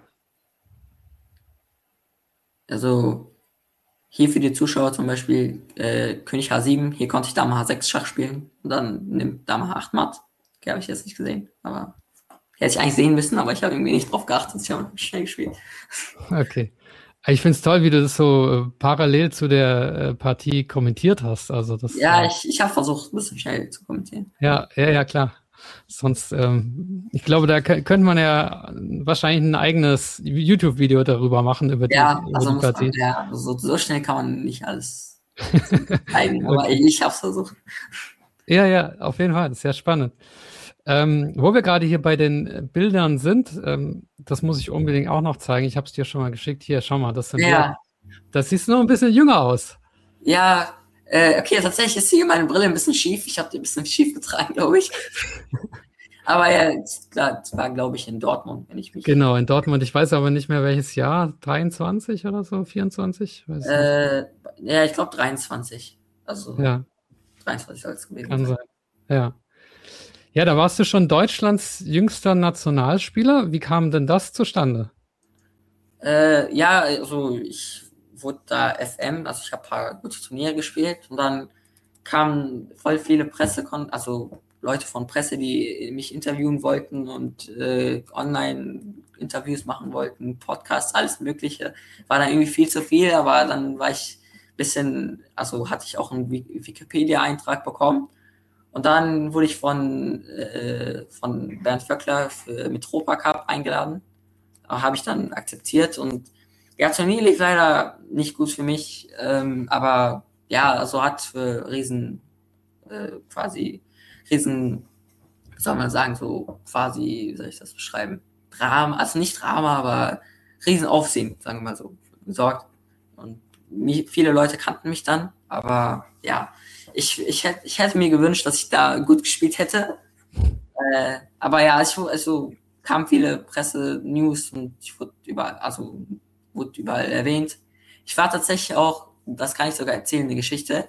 also hier für die Zuschauer zum Beispiel äh, König H sieben, hier konnte ich Dame H sechs Schach spielen und dann nimmt Dame H acht Matt. Okay, habe ich jetzt nicht gesehen, aber hätte ich eigentlich sehen müssen, aber ich habe irgendwie nicht drauf geachtet. Ich habe schnell gespielt. Okay. Ich finde es toll, wie du das so äh, parallel zu der äh, Partie kommentiert hast. Also das, Ja, äh, ich, ich habe versucht, ein bisschen schnell zu kommentieren. ja, ja, ja, klar. Sonst, ähm, ich glaube, da kö- könnte man ja wahrscheinlich ein eigenes YouTube-Video darüber machen, über die, Ja, über also die muss man, Partie. ja, so, so schnell kann man nicht alles zeigen, aber Okay. ich, ich habe es versucht. Ja, ja, auf jeden Fall. Das ist sehr spannend. Ähm, wo wir gerade hier bei den äh, Bildern sind, ähm, das muss ich unbedingt auch noch zeigen. Ich habe es dir schon mal geschickt. Hier, schau mal, das sind wir. Ja, Das siehst noch ein bisschen jünger aus. ja, äh, okay, tatsächlich ist hier meine Brille ein bisschen schief. Ich habe die ein bisschen schief getragen, glaube ich. Aber ja, klar, das war, glaube ich, in Dortmund, wenn ich mich. Genau, in Dortmund. Ich weiß aber nicht mehr welches Jahr. dreiundzwanzig oder so, vierundzwanzig? Weiß nicht. Äh, ja, ich glaube dreiundzwanzig. Also Ja, dreiundzwanzig soll es gewesen kann sein. sein. Ja. Ja, da warst du schon Deutschlands jüngster Nationalspieler. Wie kam denn das zustande? Äh, ja, also ich wurde da F M, also ich habe ein paar gute Turniere gespielt und dann kamen voll viele Presse, also Leute von Presse, die mich interviewen wollten und äh, Online-Interviews machen wollten, Podcasts, alles Mögliche. War dann irgendwie viel zu viel, aber dann war ich ein bisschen, also hatte ich auch einen Wikipedia-Eintrag bekommen. Und dann wurde ich von, äh, von Bernd Vöckler für Mitropa Cup eingeladen. Habe ich dann akzeptiert und ja, Turnier lief leider nicht gut für mich, ähm, aber ja, also hat für riesen, äh, quasi, riesen, wie soll man sagen, so quasi, wie soll ich das beschreiben, Drama, also nicht Drama, aber riesen Aufsehen, sagen wir mal so, gesorgt. Und mich, viele Leute kannten mich dann, aber ja, ich, ich, hätte, ich hätte mir gewünscht, dass ich da gut gespielt hätte. Äh, aber ja, ich, also kamen viele Presse-News und ich wurde überall, also wurde überall erwähnt. Ich war tatsächlich auch, das kann ich sogar erzählen, eine Geschichte,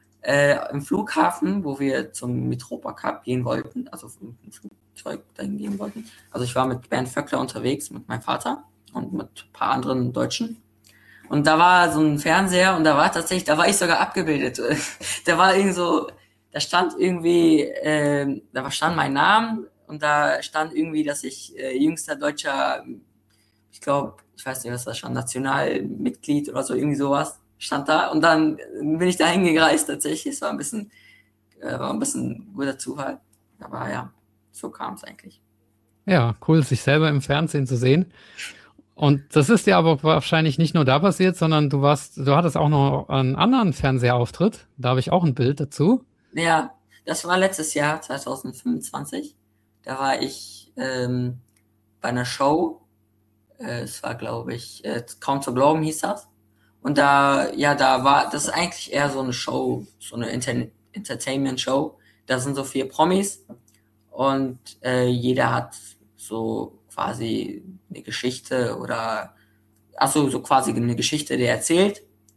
äh, im Flughafen, wo wir zum Mitropa Cup gehen wollten, also im Flugzeug dahin gehen wollten. Also ich war mit Bernd Vöckler unterwegs, mit meinem Vater und mit ein paar anderen Deutschen. Und da war so ein Fernseher und da war tatsächlich, da war ich sogar abgebildet. Da war irgendwie so, da stand irgendwie, äh, da stand mein Name und da stand irgendwie, dass ich äh, jüngster deutscher, ich glaube, ich weiß nicht, was da stand, Nationalmitglied oder so, irgendwie sowas stand da. Und dann bin ich da hingereist tatsächlich. Es war ein bisschen, äh, war ein bisschen guter Zufall. Aber ja, so kam es eigentlich. Ja, cool, sich selber im Fernsehen zu sehen. Und das ist dir aber wahrscheinlich nicht nur da passiert, sondern du warst, du hattest auch noch einen anderen Fernsehauftritt. Da habe ich auch ein Bild dazu. Ja, das war letztes Jahr, zwanzig fünfundzwanzig. Da war ich ähm, bei einer Show. Äh, es war, glaube ich, äh, Kaum zu glauben hieß das. Und da, ja, da war, das ist eigentlich eher so eine Show, so eine Inter Entertainment-Show. Da sind so vier Promis und äh, jeder hat so quasi eine Geschichte oder, achso, so quasi eine Geschichte, die er erzählt.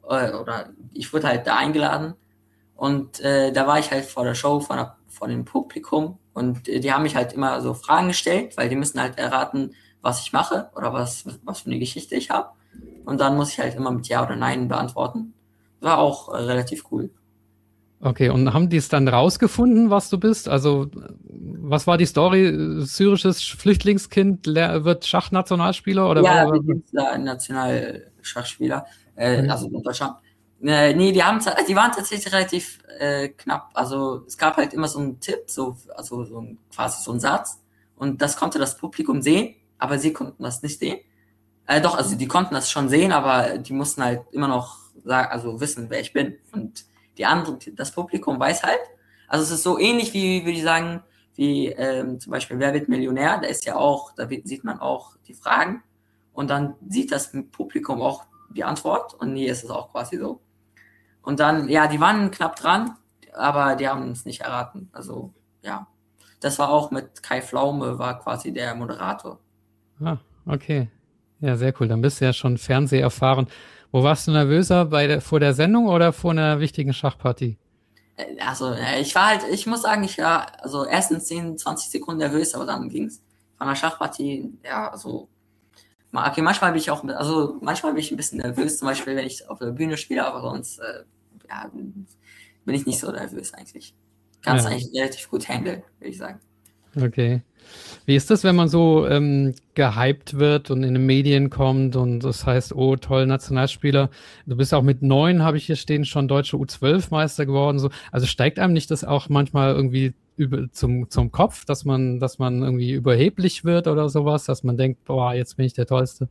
äh, oder ich wurde halt da eingeladen und äh, da war ich halt vor der Show, vor, der, vor dem Publikum und äh, die haben mich halt immer so Fragen gestellt, weil die müssen halt erraten, was ich mache oder was, was für eine Geschichte ich habe. Und dann muss ich halt immer mit Ja oder Nein beantworten. War auch äh, relativ cool. Okay, und haben die es dann rausgefunden, was du bist? Also, was war die Story? Syrisches Flüchtlingskind ler- wird Schachnationalspieler oder Ja, was? wir sind da Nationalschachspieler, äh, Okay. also in Deutschland. Äh, nee, die haben, die waren tatsächlich relativ äh, knapp. Also es gab halt immer so einen Tipp, so, also so ein, quasi so einen Satz. Und das konnte das Publikum sehen, aber sie konnten das nicht sehen. Äh, doch, also die konnten das schon sehen, aber die mussten halt immer noch sagen, also wissen, wer ich bin. Und die andere, das Publikum weiß halt. Also es ist so ähnlich wie, würde ich sagen, wie ähm, zum Beispiel Wer wird Millionär? Da ist ja auch, da wird, sieht man auch die Fragen und dann sieht das Publikum auch die Antwort und hier ist es auch quasi so. Und dann, ja, die waren knapp dran, aber die haben es nicht erraten. Also, ja. Das war auch mit Kai Pflaume, war quasi der Moderator. Ah, okay. Ja, sehr cool. Dann bist du ja schon Fernseh erfahren. Wo warst du nervöser? Bei der, vor der Sendung oder vor einer wichtigen Schachpartie? Äh, Also, äh, ich war halt, ich muss sagen, ich war also erst in zehn, zwanzig Sekunden nervös, aber dann ging's. Von der Schachpartie, ja, also, ma- okay, manchmal bin ich auch, also manchmal bin ich ein bisschen nervös, zum Beispiel, wenn ich auf der Bühne spiele, aber sonst, äh, ja, bin ich nicht so nervös eigentlich. Kannst Ja. eigentlich relativ gut handeln, würde ich sagen. Okay. Wie ist das, wenn man so ähm, gehypt wird und in den Medien kommt und das heißt, oh, toll, Nationalspieler. Du bist auch mit neun, habe ich hier stehen, schon deutsche U zwölf Meister geworden. So. Also steigt einem nicht das auch manchmal irgendwie über, zum, zum Kopf, dass man, dass man irgendwie überheblich wird oder sowas, dass man denkt, boah, jetzt bin ich der Tollste.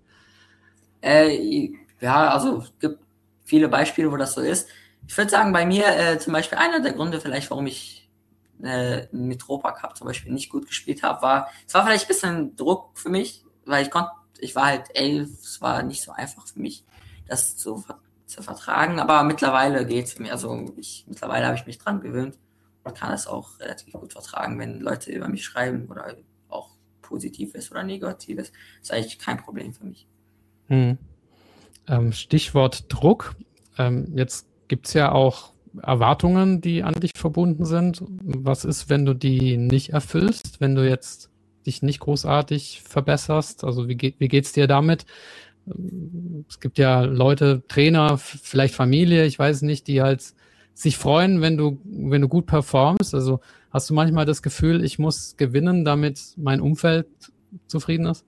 Äh, ja, also es gibt viele Beispiele, wo das so ist. Ich würde sagen, bei mir äh, zum Beispiel einer der Gründe vielleicht, warum ich äh, mit Europa Cup zum Beispiel nicht gut gespielt habe, war, es war vielleicht ein bisschen Druck für mich, weil ich konnte, ich war halt elf, es war nicht so einfach für mich, das zu, zu vertragen, aber mittlerweile geht's für mich, also ich, mittlerweile habe ich mich dran gewöhnt und kann es auch relativ gut vertragen, wenn Leute über mich schreiben oder auch Positives oder Negatives, ist eigentlich kein Problem für mich. Hm. Ähm, Stichwort Druck. Ähm, jetzt gibt es ja auch Erwartungen, die an dich verbunden sind. Was ist, wenn du die nicht erfüllst, wenn du jetzt dich nicht großartig verbesserst? Also wie geht, wie geht's dir damit? Es gibt ja Leute, Trainer, f- vielleicht Familie, ich weiß nicht, die halt sich freuen, wenn du, wenn du gut performst. Also hast du manchmal das Gefühl, ich muss gewinnen, damit mein Umfeld zufrieden ist?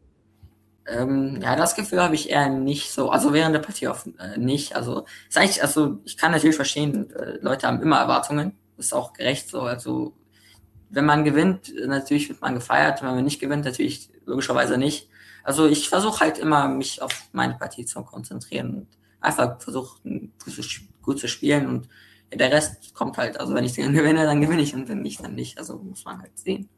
Ähm, ja, das Gefühl habe ich eher nicht so, also während der Partie auch äh, nicht. Also, ist eigentlich, also ich kann natürlich verstehen, äh, Leute haben immer Erwartungen, ist auch gerecht so. Also, wenn man gewinnt, äh, natürlich wird man gefeiert, wenn man nicht gewinnt, natürlich logischerweise nicht. Also, ich versuche halt immer, mich auf meine Partie zu konzentrieren und einfach versuchen, gut zu, sch- gut zu spielen und der Rest kommt halt. Also, wenn ich den gewinne, dann gewinne ich und wenn nicht, dann nicht. Also, muss man halt sehen.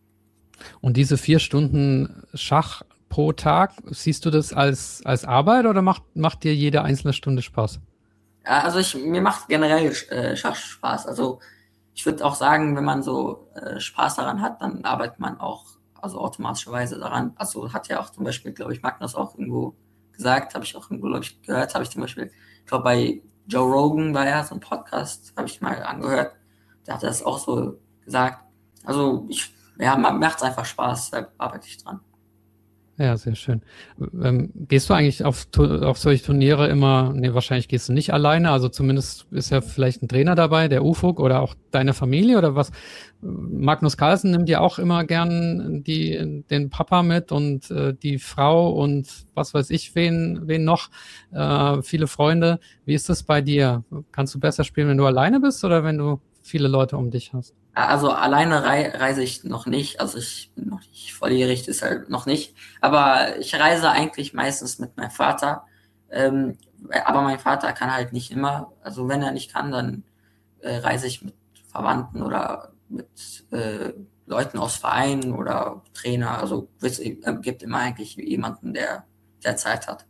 Und diese vier Stunden Schach pro Tag, siehst du das als, als Arbeit oder macht, macht dir jede einzelne Stunde Spaß? Ja, also ich, mir macht generell äh, Schach Spaß. Also ich würde auch sagen, wenn man so äh, Spaß daran hat, dann arbeitet man auch also automatischerweise daran. Also hat ja auch zum Beispiel, glaube ich, Magnus auch irgendwo gesagt, habe ich auch irgendwo, glaube ich, gehört, habe ich zum Beispiel, ich glaube bei Joe Rogan war ja so ein Podcast, habe ich mal angehört, der hat das auch so gesagt. Also ich, ja, man macht es einfach Spaß, da arbeite ich dran. Ja, sehr schön. Ähm, gehst du eigentlich auf, Tu- auf solche Turniere immer, nee, wahrscheinlich gehst du nicht alleine, also zumindest ist ja vielleicht ein Trainer dabei, der Ufuk oder auch deine Familie oder was? Magnus Carlsen nimmt ja auch immer gern die, den Papa mit und äh, die Frau und was weiß ich, wen, wen noch, äh, viele Freunde. Wie ist das bei dir? Kannst du besser spielen, wenn du alleine bist oder wenn du viele Leute um dich hast? Also alleine rei reise ich noch nicht, also ich bin noch nicht volljährig, ist halt noch nicht, aber ich reise eigentlich meistens mit meinem Vater, ähm, aber mein Vater kann halt nicht immer, also wenn er nicht kann, dann äh, reise ich mit Verwandten oder mit äh, Leuten aus Vereinen oder Trainer, also es äh, gibt immer eigentlich jemanden, der, der Zeit hat.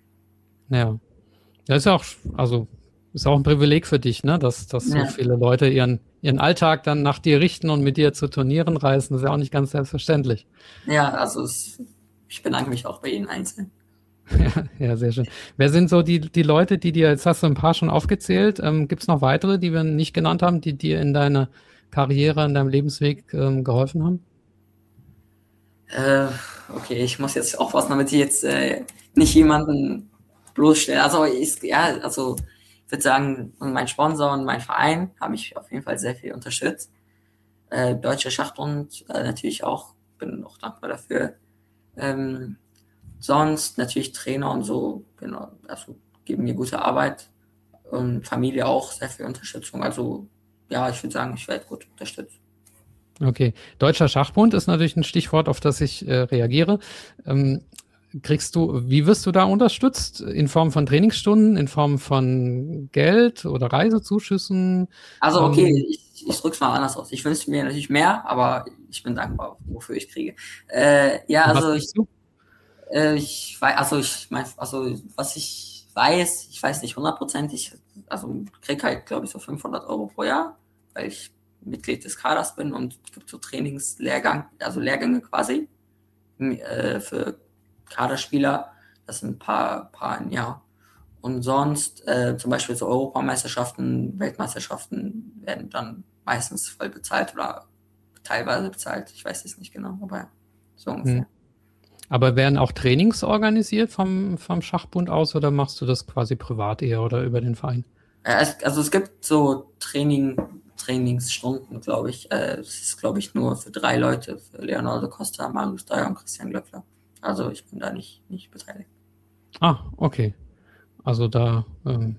Ja. Das ist ja auch, also ist auch ein Privileg für dich, ne? Dass, dass so Ja. viele Leute ihren, ihren Alltag dann nach dir richten und mit dir zu Turnieren reisen. Das ist ja auch nicht ganz selbstverständlich. Ja, also es, ich bedanke mich auch bei Ihnen einzeln. Ja, ja, sehr schön. Wer sind so die, die Leute, die dir, jetzt hast du ein paar schon aufgezählt, ähm, gibt es noch weitere, die wir nicht genannt haben, die dir in deiner Karriere, in deinem Lebensweg ähm, geholfen haben? Äh, okay, ich muss jetzt aufpassen, damit ich jetzt äh, nicht jemanden bloßstelle. Also ich, ja, also ich würde sagen, mein Sponsor und mein Verein haben mich auf jeden Fall sehr viel unterstützt. Äh, Deutscher Schachbund äh, natürlich auch, bin auch dankbar dafür. Ähm, sonst natürlich Trainer und so, genau, also geben mir gute Arbeit und Familie auch sehr viel Unterstützung. Also ja, ich würde sagen, ich werde gut unterstützt. Okay, Deutscher Schachbund ist natürlich ein Stichwort, auf das ich äh, reagiere. Ähm, kriegst du, wie wirst du da unterstützt? In Form von Trainingsstunden, in Form von Geld oder Reisezuschüssen? Also okay, Ähm, ich, ich drück's mal anders aus. Ich wünsche mir natürlich mehr, aber ich bin dankbar, wofür ich kriege. Äh, ja, was also ich, kriegst du? äh, ich weiß, also ich mein, also was ich weiß, ich weiß nicht hundertprozentig, also krieg halt, glaube ich, so fünfhundert Euro pro Jahr, weil ich Mitglied des Kaders bin und es gibt so Trainingslehrgang, also Lehrgänge quasi äh, für Kaderspieler. Das sind ein paar, paar im Jahr. Und sonst, äh, zum Beispiel so Europameisterschaften, Weltmeisterschaften werden dann meistens voll bezahlt oder teilweise bezahlt. Ich weiß es nicht genau, aber so ungefähr. Hm. Aber werden auch Trainings organisiert vom, vom Schachbund aus oder machst du das quasi privat eher oder über den Verein? Äh, es, also es gibt so Training, Trainingsstunden, glaube ich. Äh, es ist, glaube ich, nur für drei Leute, für Leonardo Costa, Marius Dyer und Christian Glöckler. Also ich bin da nicht, nicht beteiligt. Ah, okay. Also da, ähm,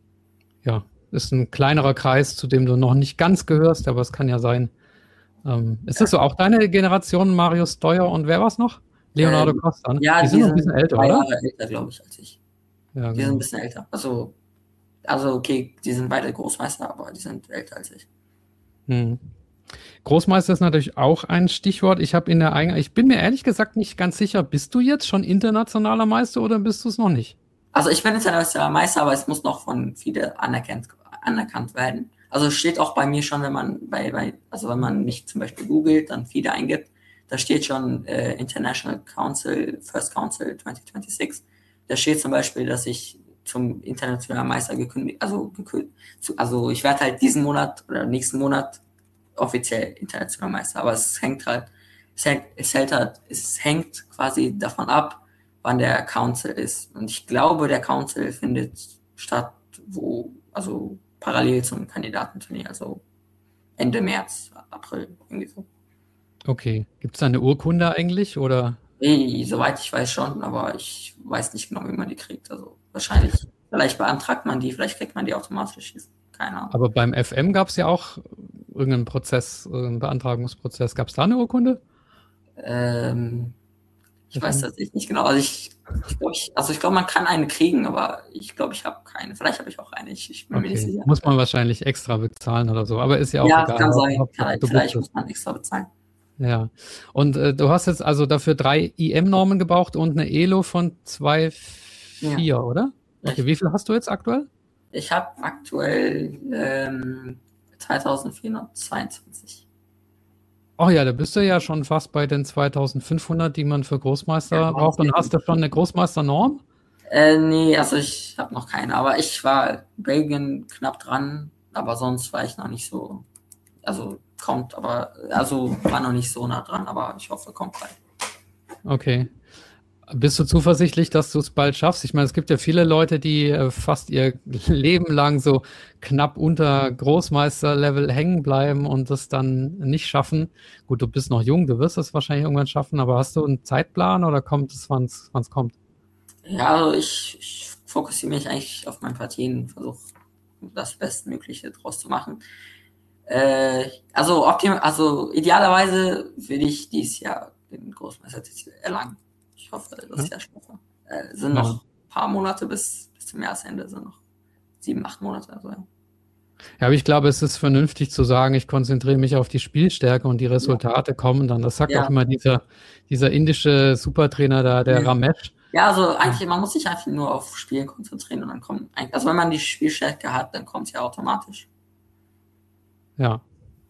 ja, ist ein kleinerer Kreis, zu dem du noch nicht ganz gehörst, aber es kann ja sein. Ähm, ist das so auch deine Generation, Marius Steuer und wer war's noch? Leonardo Äh, Costa, ne? ja, Die sind die noch ein sind bisschen älter, drei oder? Jahre älter, glaube ich, als ich. Ja, Die sind ein genau. bisschen älter. Also, also okay, die sind beide Großmeister, aber die sind älter als ich. Hm. Großmeister ist natürlich auch ein Stichwort. Ich habe in der Eigen ich bin mir ehrlich gesagt nicht ganz sicher, bist du jetzt schon internationaler Meister oder bist du es noch nicht? Also ich bin internationaler Meister, aber es muss noch von FIDE anerkannt, anerkannt werden. Also es steht auch bei mir schon, wenn man bei, bei also wenn man mich zum Beispiel googelt, dann FIDE eingibt, da steht schon äh, International Council, First Council zwanzig sechsundzwanzig. Da steht zum Beispiel, dass ich zum internationalen Meister gekündigt, also gekündigt, also ich werde halt diesen Monat oder nächsten Monat offiziell internationaler Meister, aber es hängt halt, es hängt, es hält halt, es hängt quasi davon ab, wann der Council ist. Und ich glaube, der Council findet statt, wo, also parallel zum Kandidatenturnier, also Ende März, April, irgendwie so. Okay. Gibt es da eine Urkunde eigentlich oder? Nee, soweit ich weiß schon, aber ich weiß nicht genau, wie man die kriegt. Also wahrscheinlich, vielleicht beantragt man die, vielleicht kriegt man die automatisch. Keine Ahnung. Aber beim F M gab es ja auch irgendeinen Prozess, einen Beantragungsprozess. Gab es da eine Urkunde? Ähm, ich F M? weiß tatsächlich nicht genau. Also ich, ich glaube, ich, also ich glaube, man kann eine kriegen, aber ich glaube, ich habe keine. Vielleicht habe ich auch eine. Ich, ich bin okay. mir nicht sicher. Muss man wahrscheinlich extra bezahlen oder so. Aber ist ja auch ja, egal. Kann sein. Ob, Kann, ob vielleicht muss man extra bezahlen. Ja. Und äh, du hast jetzt also dafür drei I M-Normen gebraucht und eine E L O von zwei Komma vier, ja. Oder? Okay, wie viel hast du jetzt aktuell? Ich habe aktuell ähm, zweitausendvierhundertzweiundzwanzig. Oh ja, da bist du ja schon fast bei den zweitausendfünfhundert, die man für Großmeister ja, braucht. Und hast du schon eine Großmeisternorm? Äh, nee, also ich habe noch keine. Aber ich war Belgien knapp dran, aber sonst war ich noch nicht so. Also kommt, aber also war noch nicht so nah dran, aber ich hoffe, kommt bald. Okay. Bist du zuversichtlich, dass du es bald schaffst? Ich meine, es gibt ja viele Leute, die äh, fast ihr Leben lang so knapp unter Großmeister-Level hängen bleiben und das dann nicht schaffen. Gut, du bist noch jung, du wirst es wahrscheinlich irgendwann schaffen, aber hast du einen Zeitplan oder kommt es, wann es kommt? Ja, also ich, ich fokussiere mich eigentlich auf meine Partien, versuche das Bestmögliche draus zu machen. Äh, also, optim also idealerweise will ich dieses Jahr den Großmeistertitel erlangen. Ich hoffe, dass ich das schaffe. Äh, sind noch ein paar Monate bis, bis zum Jahresende, sind noch sieben, acht Monate. Also, ja. Ja, aber ich glaube, es ist vernünftig zu sagen, ich konzentriere mich auf die Spielstärke und die Resultate ja. kommen dann. Das sagt ja. auch immer dieser, dieser indische Supertrainer da, der ja. Ramesh. Ja, also eigentlich, man muss sich einfach nur auf Spielen konzentrieren und dann kommt eigentlich, also wenn man die Spielstärke hat, dann kommt es ja automatisch. Ja,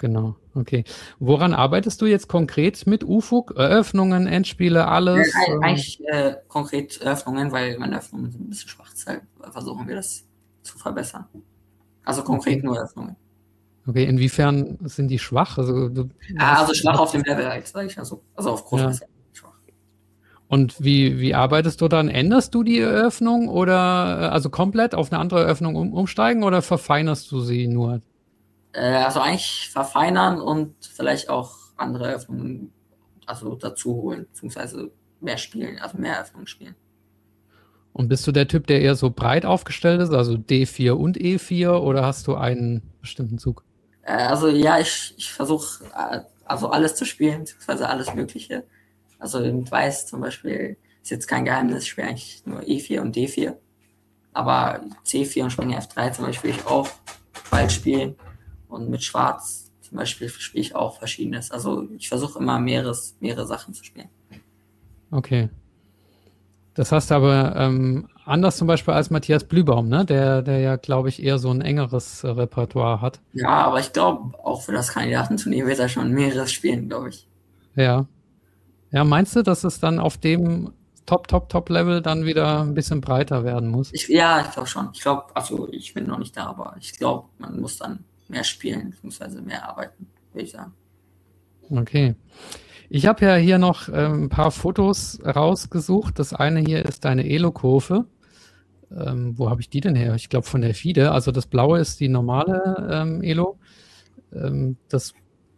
Genau, okay. Woran arbeitest du jetzt konkret mit U F U C? Eröffnungen, Endspiele, alles? Äh, ähm? eigentlich äh, konkret Öffnungen, weil meine Öffnungen sind ein bisschen schwach, deshalb versuchen wir das zu verbessern. Also konkret Okay. nur Öffnungen. Okay, inwiefern sind die schwach? Also, du Ah, hast, also schwach auf dem Level halt, sage ich mal so. Also auf großem ja. Level schwach. Und wie, wie arbeitest du dann? Änderst du die Eröffnung oder äh, also komplett auf eine andere Eröffnung um, umsteigen oder verfeinerst du sie nur? Äh, also eigentlich verfeinern und vielleicht auch andere Öffnungen also dazu holen, beziehungsweise mehr spielen, also mehr Öffnungen spielen. Und bist du der Typ, der eher so breit aufgestellt ist, also D vier und E vier, oder hast du einen bestimmten Zug? Äh, also ja, ich, ich versuche äh, also alles zu spielen, beziehungsweise alles Mögliche. Also mit Weiß zum Beispiel ist jetzt kein Geheimnis, ich spiele eigentlich nur E vier und D vier. Aber C vier und Springer F drei zum Beispiel ich auch bald spielen. Und mit Schwarz zum Beispiel spiele ich auch Verschiedenes. Also ich versuche immer mehres, mehrere Sachen zu spielen. Okay. Das heißt aber ähm, anders zum Beispiel als Matthias Blühbaum, ne? Der, der ja, glaube ich, eher so ein engeres äh, Repertoire hat. Ja, aber ich glaube, auch für das Kandidatenturnier wird er schon mehreres spielen, glaube ich. Ja. Ja, meinst du, dass es dann auf dem Top, Top, Top-Level dann wieder ein bisschen breiter werden muss? Ich, ja, ich glaube schon. Ich glaube, also ich bin noch nicht da, aber ich glaube, man muss dann mehr spielen, beziehungsweise mehr arbeiten, würde ich sagen. Okay. Ich habe ja hier noch ähm, ein paar Fotos rausgesucht. Das eine hier ist deine Elo-Kurve. Ähm, wo habe ich die denn her? Ich glaube von der FIDE. Also das blaue ist die normale ähm, Elo. Ähm, das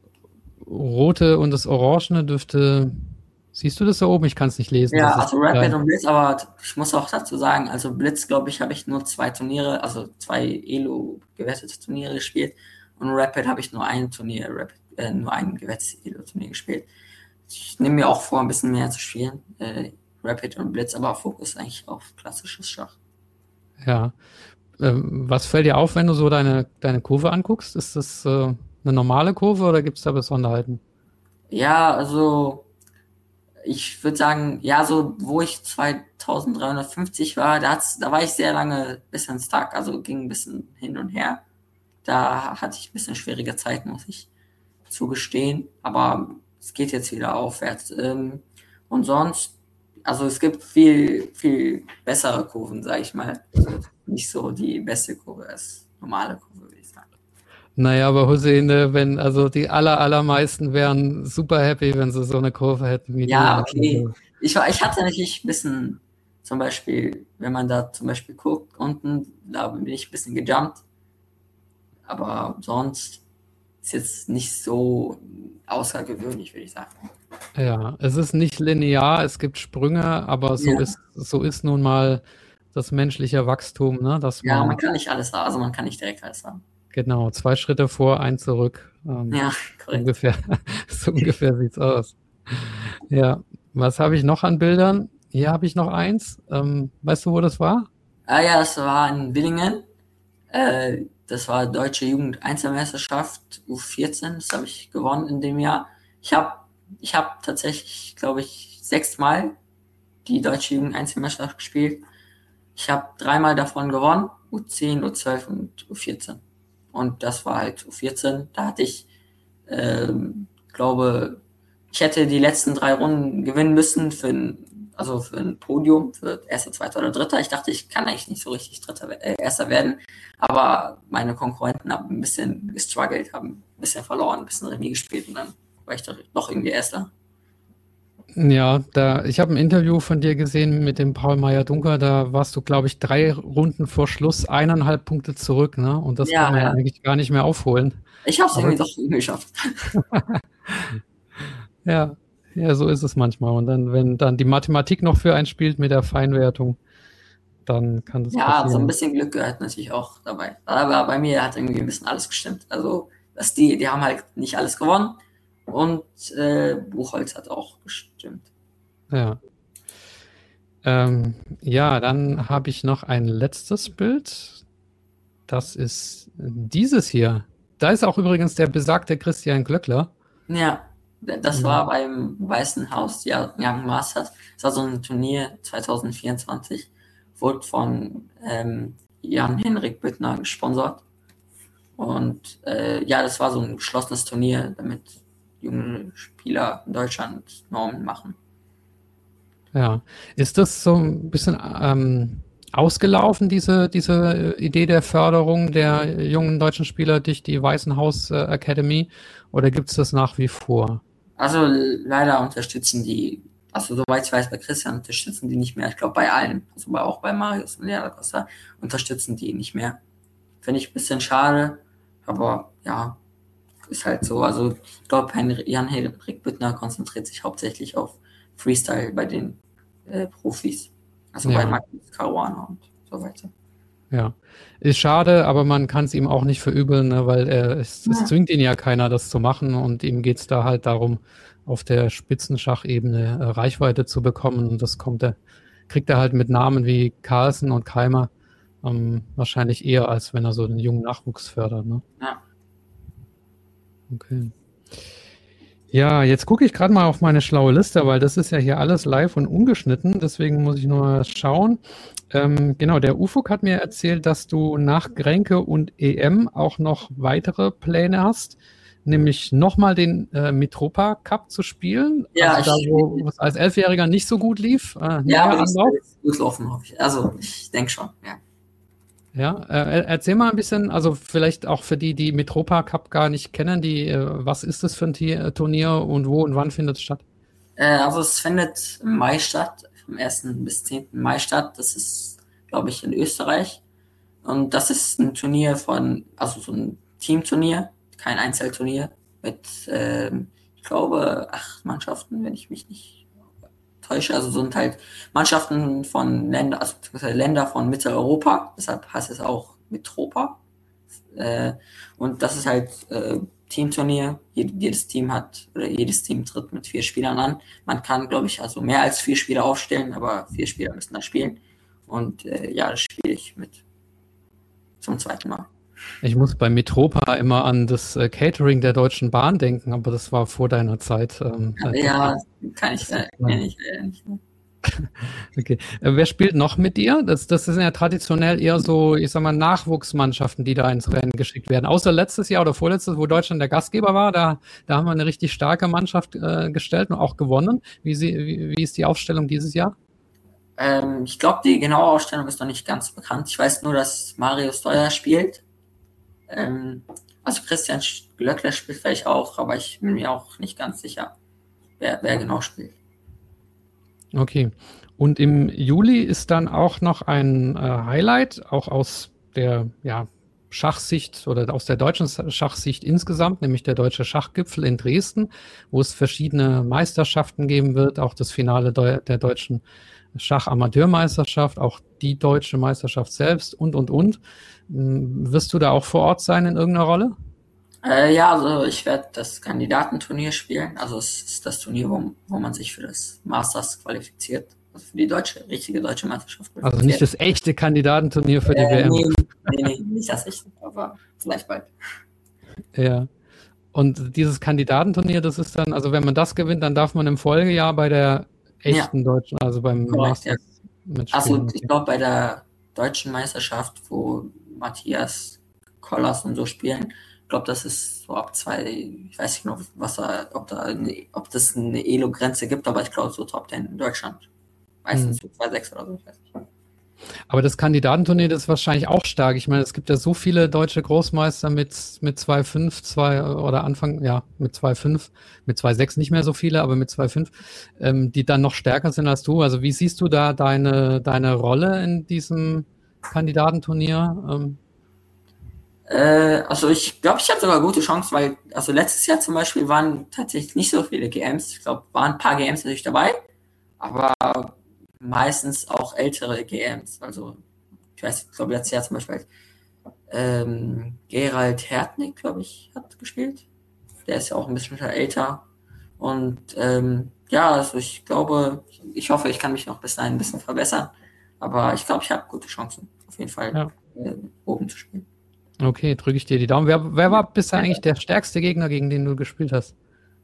rote und das orangene dürfte... Siehst du das da oben? Ich kann es nicht lesen. Ja, Das also ist, Rapid äh, und Blitz, aber ich muss auch dazu sagen, also Blitz, glaube ich, habe ich nur zwei Turniere, also zwei Elo gewettete Turniere gespielt und Rapid habe ich nur ein Turnier, Rapid, äh, nur ein gewettetes Elo-Turnier gespielt. Ich nehme mir auch vor, ein bisschen mehr zu spielen, äh, Rapid und Blitz, aber Fokus eigentlich auf klassisches Schach. Ja. Ähm, was fällt dir auf, wenn du so deine, deine Kurve anguckst? Ist das äh, eine normale Kurve oder gibt es da Besonderheiten? Ja, also ich würde sagen, ja, so wo ich zweitausenddreihundertfünfzig war, da, hat's, da war ich sehr lange bisschen stuck, also ging ein bisschen hin und her. Da hatte ich ein bisschen schwierige Zeit, muss ich zugestehen, aber es geht jetzt wieder aufwärts. Ähm, und sonst, also es gibt viel, viel bessere Kurven, sage ich mal. Also nicht so die beste Kurve als normale Kurve, würde ich sagen. Naja, aber Hussein, äh, wenn, also die aller, allermeisten wären super happy, wenn sie so eine Kurve hätten wie Ja, du. okay. Also, Ich, war, ich hatte natürlich ein bisschen, zum Beispiel, wenn man da zum Beispiel guckt, unten, da bin ich ein bisschen gejumpt. Aber sonst ist jetzt nicht so außergewöhnlich, würde ich sagen. ja, es ist nicht linear, es gibt Sprünge, aber so Ja. ist, so ist nun mal das menschliche Wachstum, ne? Dass Ja, man, man kann nicht alles haben, also man kann nicht direkt alles haben. genau, zwei Schritte vor, ein zurück. Ähm, Ja, so korrekt. ungefähr, so ungefähr sieht's aus. Ja, was habe ich noch an Bildern? Hier habe ich noch eins. Ähm, weißt du, wo das war? Ah ja, das war in Willingen. Äh, das war Deutsche Jugend-Einzelmeisterschaft U vierzehn. Das habe ich gewonnen in dem Jahr. Ich habe ich hab tatsächlich, glaube ich, sechsmal die Deutsche Jugend-Einzelmeisterschaft gespielt. Ich habe dreimal davon gewonnen, U zehn, U zwölf und U vierzehn. Und das war halt U vierzehn. Da hatte ich, ähm, glaube, ich hätte die letzten drei Runden gewinnen müssen für ein, also für ein Podium, für Erster, Zweiter oder Dritter. Ich dachte, ich kann eigentlich nicht so richtig Dritter, äh, Erster werden. Aber meine Konkurrenten haben ein bisschen gestruggelt, haben ein bisschen verloren, ein bisschen Remis gespielt und dann war ich doch, doch irgendwie Erster. Ja, da, ich habe ein Interview von dir gesehen mit dem Paul Meyer-Dunker, da warst du, glaube ich, drei Runden vor Schluss eineinhalb Punkte zurück, ne? Und das Ja, kann man ja ja. eigentlich gar nicht mehr aufholen. Ich habe es Aber- irgendwie doch irgendwie geschafft. Ja, ja, so ist es manchmal. Und dann, wenn dann die Mathematik noch für einen spielt mit der Feinwertung, dann kann das Ja, so ein passieren. bisschen Glück gehört natürlich auch dabei. Aber bei mir hat irgendwie ein bisschen alles gestimmt. Also, dass die, die haben halt nicht alles gewonnen und äh, Buchholz hat auch gestimmt. Ja. Ähm, ja, dann habe ich noch ein letztes Bild. Das ist dieses hier. Da ist auch übrigens der besagte Christian Glöckler. Ja, das Ja. war beim Weißen Haus, ja, Young Masters. Das war so ein Turnier zwanzig vierundzwanzig. Wurde von ähm, Jan-Henrik Büttner gesponsert. Und äh, ja, das war so ein geschlossenes Turnier, damit junge Spieler in Deutschland Normen machen. Ja. Ist das so ein bisschen ähm, ausgelaufen, diese, diese Idee der Förderung der jungen deutschen Spieler durch die Weißenhaus äh, Academy? Oder gibt es das nach wie vor? Also leider unterstützen die, also soweit ich weiß, bei Christian unterstützen die nicht mehr. Ich glaube bei allen, also bei, auch bei Marius und Lea da Costa unterstützen die nicht mehr. Finde ich ein bisschen schade, aber ja, ist halt so. Also ich glaube, Jan-Henrik Büttner konzentriert sich hauptsächlich auf Freestyle bei den äh, Profis. Also Ja. bei Magnus Caruana und so weiter. Ja, ist schade, aber man kann es ihm auch nicht verübeln, ne, weil er, es, es Ja. zwingt ihn ja keiner, das zu machen und ihm geht es da halt darum, auf der Spitzenschachebene äh, Reichweite zu bekommen und das kommt er, kriegt er halt mit Namen wie Carlsen und Keimer ähm, wahrscheinlich eher, als wenn er so den jungen Nachwuchs fördert. Ne? Ja. Okay. Ja, jetzt gucke ich gerade mal auf meine schlaue Liste, weil das ist ja hier alles live und ungeschnitten, deswegen muss ich nur schauen. Ähm, genau, der Ufuk hat mir erzählt, dass du nach Grenke und E M auch noch weitere Pläne hast, nämlich nochmal den äh, Mitropa Cup zu spielen. Ja, also da, ich- wo es als Elfjähriger nicht so gut lief. Äh, Ja, neuer aber das Anlauf. wird gut laufen, hoffe ich. Also ich denke schon, ja. Ja, äh, erzähl mal ein bisschen, also vielleicht auch für die, die Mitropa Cup gar nicht kennen, die, äh, was ist das für ein Ti- Turnier und wo und wann findet es statt? Äh, also es findet im Mai statt, vom ersten bis zehnten Mai statt. Das ist, glaube ich, in Österreich. Und das ist ein Turnier von, also so ein Teamturnier, kein Einzelturnier, mit, ähm, ich glaube, acht Mannschaften, wenn ich mich nicht täusche. Also sind halt Mannschaften von Ländern, also beziehungsweise Länder von Mitteleuropa, deshalb heißt es auch Mitropa. Äh, und das ist halt äh, Teamturnier. Jed jedes Team hat, oder jedes Team tritt mit vier Spielern an. Man kann, glaube ich, also mehr als vier Spieler aufstellen, aber vier Spieler müssen da spielen. Und äh, ja, das spiele ich mit zum zweiten Mal. Ich muss bei Mitropa immer an das äh, Catering der Deutschen Bahn denken, aber das war vor deiner Zeit. Ähm, äh, Ja, kann ich, äh, kenn ich äh, nicht. Okay. Äh, wer spielt noch mit dir? Das, das sind ja traditionell eher so, ich sag mal, Nachwuchsmannschaften, die da ins Rennen geschickt werden. Außer letztes Jahr oder vorletztes, wo Deutschland der Gastgeber war, da, da haben wir eine richtig starke Mannschaft äh, gestellt und auch gewonnen. Wie, sie, wie, wie ist die Aufstellung dieses Jahr? Ähm, ich glaube, die genaue Ausstellung ist noch nicht ganz bekannt. Ich weiß nur, dass Marius Steuer spielt. Ähm, also Christian Glöckler spielt vielleicht auch, aber ich bin mir auch nicht ganz sicher, wer, wer genau spielt. Okay. Und im Juli ist dann auch noch ein äh, Highlight, auch aus der ja, Schachsicht oder aus der deutschen Schachsicht insgesamt, nämlich der Deutsche Schachgipfel in Dresden, wo es verschiedene Meisterschaften geben wird, auch das Finale Deu der deutschen Schachamateurmeisterschaft, auch die deutsche Meisterschaft selbst und, und, und. Hm, wirst du da auch vor Ort sein in irgendeiner Rolle? Äh, ja, also ich werde das Kandidatenturnier spielen. Also es ist das Turnier, wo, wo man sich für das Masters qualifiziert. Also für die deutsche, richtige deutsche Meisterschaft qualifiziert. Also nicht das echte Kandidatenturnier für die äh, W M. Nee, nee, nee, nicht das echte, aber vielleicht bald. Ja. Und dieses Kandidatenturnier, das ist dann, also wenn man das gewinnt, dann darf man im Folgejahr bei der echten ja. deutschen, also beim Korrekt, Masters ja. mitspielen. Also ich glaube bei der deutschen Meisterschaft, wo Matthias Kollers und so spielen, ich glaube, das ist so ab zwei, ich weiß nicht noch, was da, ob da eine, ob das eine Elo-Grenze gibt, aber ich glaube so Top zehn in Deutschland. Meistens so zwei Komma sechs oder so, ich weiß nicht. Aber das Kandidatenturnier, das ist wahrscheinlich auch stark. Ich meine, es gibt ja so viele deutsche Großmeister mit, mit zwei Komma fünf, zwei oder Anfang, ja, mit zwei Komma fünf, mit zwei Komma sechs nicht mehr so viele, aber mit zwei Komma fünf, ähm, die dann noch stärker sind als du. Also wie siehst du da deine, deine Rolle in diesem Kandidatenturnier? Ähm, Äh, also ich glaube, ich habe sogar gute Chancen, weil also letztes Jahr zum Beispiel waren tatsächlich nicht so viele G Ms. Ich glaube, waren ein paar G Ms natürlich dabei, aber meistens auch ältere G Ms. Also ich weiß, ich glaube letztes Jahr zum Beispiel ähm, Gerald Hertnick, glaube ich, hat gespielt. Der ist ja auch ein bisschen älter. Und ähm, ja, also ich glaube, ich hoffe, ich kann mich noch bis dahin ein bisschen verbessern. Aber ich glaube, ich habe gute Chancen, auf jeden Fall ja. äh, oben zu spielen. Okay, drücke ich dir die Daumen. Wer, wer war bisher eigentlich der stärkste Gegner, gegen den du gespielt hast?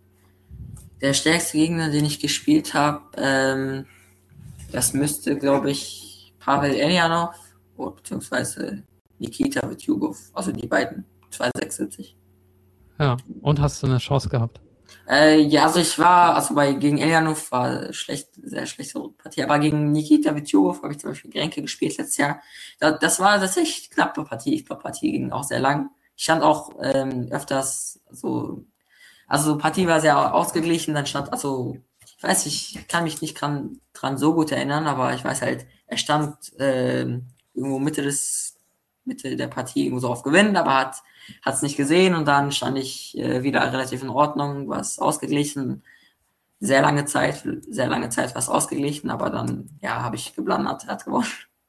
Der stärkste Gegner, den ich gespielt habe, ähm, das müsste, glaube ich, Pavel Eljanov beziehungsweise Nikita Vityugov, also die beiden zwei Komma sechsundsiebzig. Ja, und hast du eine Chance gehabt? Äh, ja, also ich war, also bei gegen Eljanov war schlecht, sehr schlechte Partie, aber gegen Nikita Vityourov habe ich zum Beispiel Grenke gespielt letztes Jahr. Da, das war tatsächlich eine knappe Partie. Ich glaube, Partie ging auch sehr lang. Ich stand auch ähm, öfters so, also Partie war sehr ausgeglichen, dann stand, also ich weiß, ich kann mich nicht dran, dran so gut erinnern, aber ich weiß halt, er stand ähm, irgendwo Mitte des, Mitte der Partie irgendwo so auf Gewinnen, aber hat hat es nicht gesehen und dann stand ich äh, wieder relativ in Ordnung, was ausgeglichen. Sehr lange Zeit, sehr lange Zeit was ausgeglichen, aber dann, ja, habe ich geblandert, er hat gewonnen.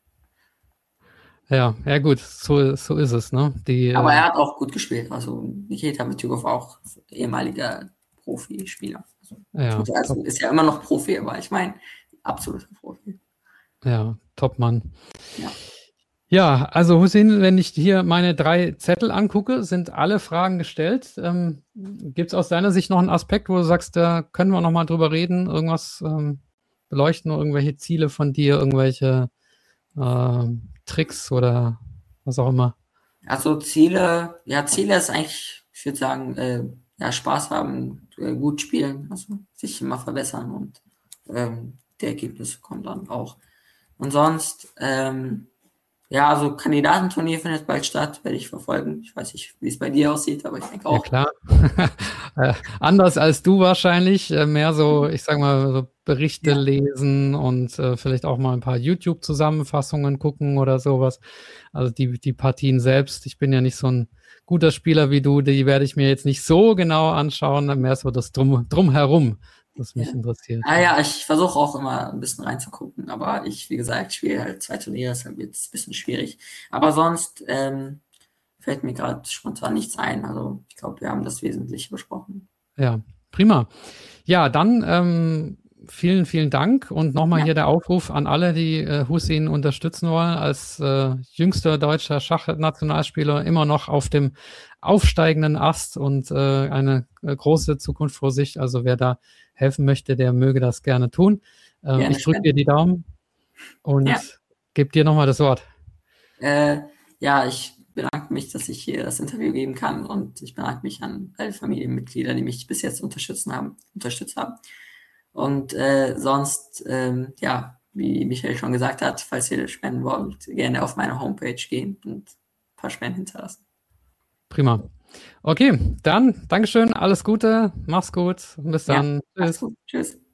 Ja, ja gut, so, so ist es, ne? Die, Aber äh, er hat auch gut gespielt, also Nikita Vityourov auch ehemaliger Profispieler. Also, ja, also top, ist ja immer noch Profi, aber ich meine, absoluter Profi. ja, Top-Mann. Ja. Ja, also Hussein, wenn ich hier meine drei Zettel angucke, sind alle Fragen gestellt. Ähm, gibt es aus deiner Sicht noch einen Aspekt, wo du sagst, da können wir noch mal drüber reden, irgendwas ähm, beleuchten, irgendwelche Ziele von dir, irgendwelche äh, Tricks oder was auch immer? Also Ziele, ja, Ziele ist eigentlich, ich würde sagen, äh, ja, Spaß haben, äh, gut spielen, also sich immer verbessern und ähm, die Ergebnisse kommen dann auch. Und sonst, ähm, ja, also Kandidatenturnier findet bald statt, werde ich verfolgen. Ich weiß nicht, wie es bei dir aussieht, aber ich denke Ja, auch. klar. äh, anders als du wahrscheinlich, äh, mehr so, ich sag mal, so Berichte Ja. lesen und äh, vielleicht auch mal ein paar YouTube-Zusammenfassungen gucken oder sowas. Also die, die Partien selbst, ich bin ja nicht so ein guter Spieler wie du, die werde ich mir jetzt nicht so genau anschauen, mehr so das Drum, Drumherum, das mich Ja. interessiert. Ah ja, ich versuche auch immer ein bisschen reinzugucken, aber ich, wie gesagt, spiele halt zwei Turniere, deshalb wird es ein bisschen schwierig. Aber sonst ähm, fällt mir gerade spontan nichts ein. Also ich glaube, wir haben das Wesentliche besprochen. Ja, prima. Ja, dann ähm, vielen, vielen Dank und nochmal Ja. hier der Aufruf an alle, die äh, Hussein unterstützen wollen, als äh, jüngster deutscher Schachnationalspieler immer noch auf dem aufsteigenden Ast und äh, eine äh, große Zukunft vor sich. Also wer da helfen möchte, der möge das gerne tun. Äh, Gerne ich drücke spenden. dir die Daumen und Ja. gebe dir nochmal das Wort. Äh, ja, ich bedanke mich, dass ich hier das Interview geben kann und ich bedanke mich an alle Familienmitglieder, die mich bis jetzt unterstützen haben, unterstützt haben. Und äh, sonst, ähm, ja, wie Michael schon gesagt hat, falls ihr spenden wollt, gerne auf meine Homepage gehen und ein paar Spenden hinterlassen. Prima. Okay, dann Dankeschön, alles Gute, mach's gut und bis Ja, dann. macht's Tschüss. gut. Tschüss.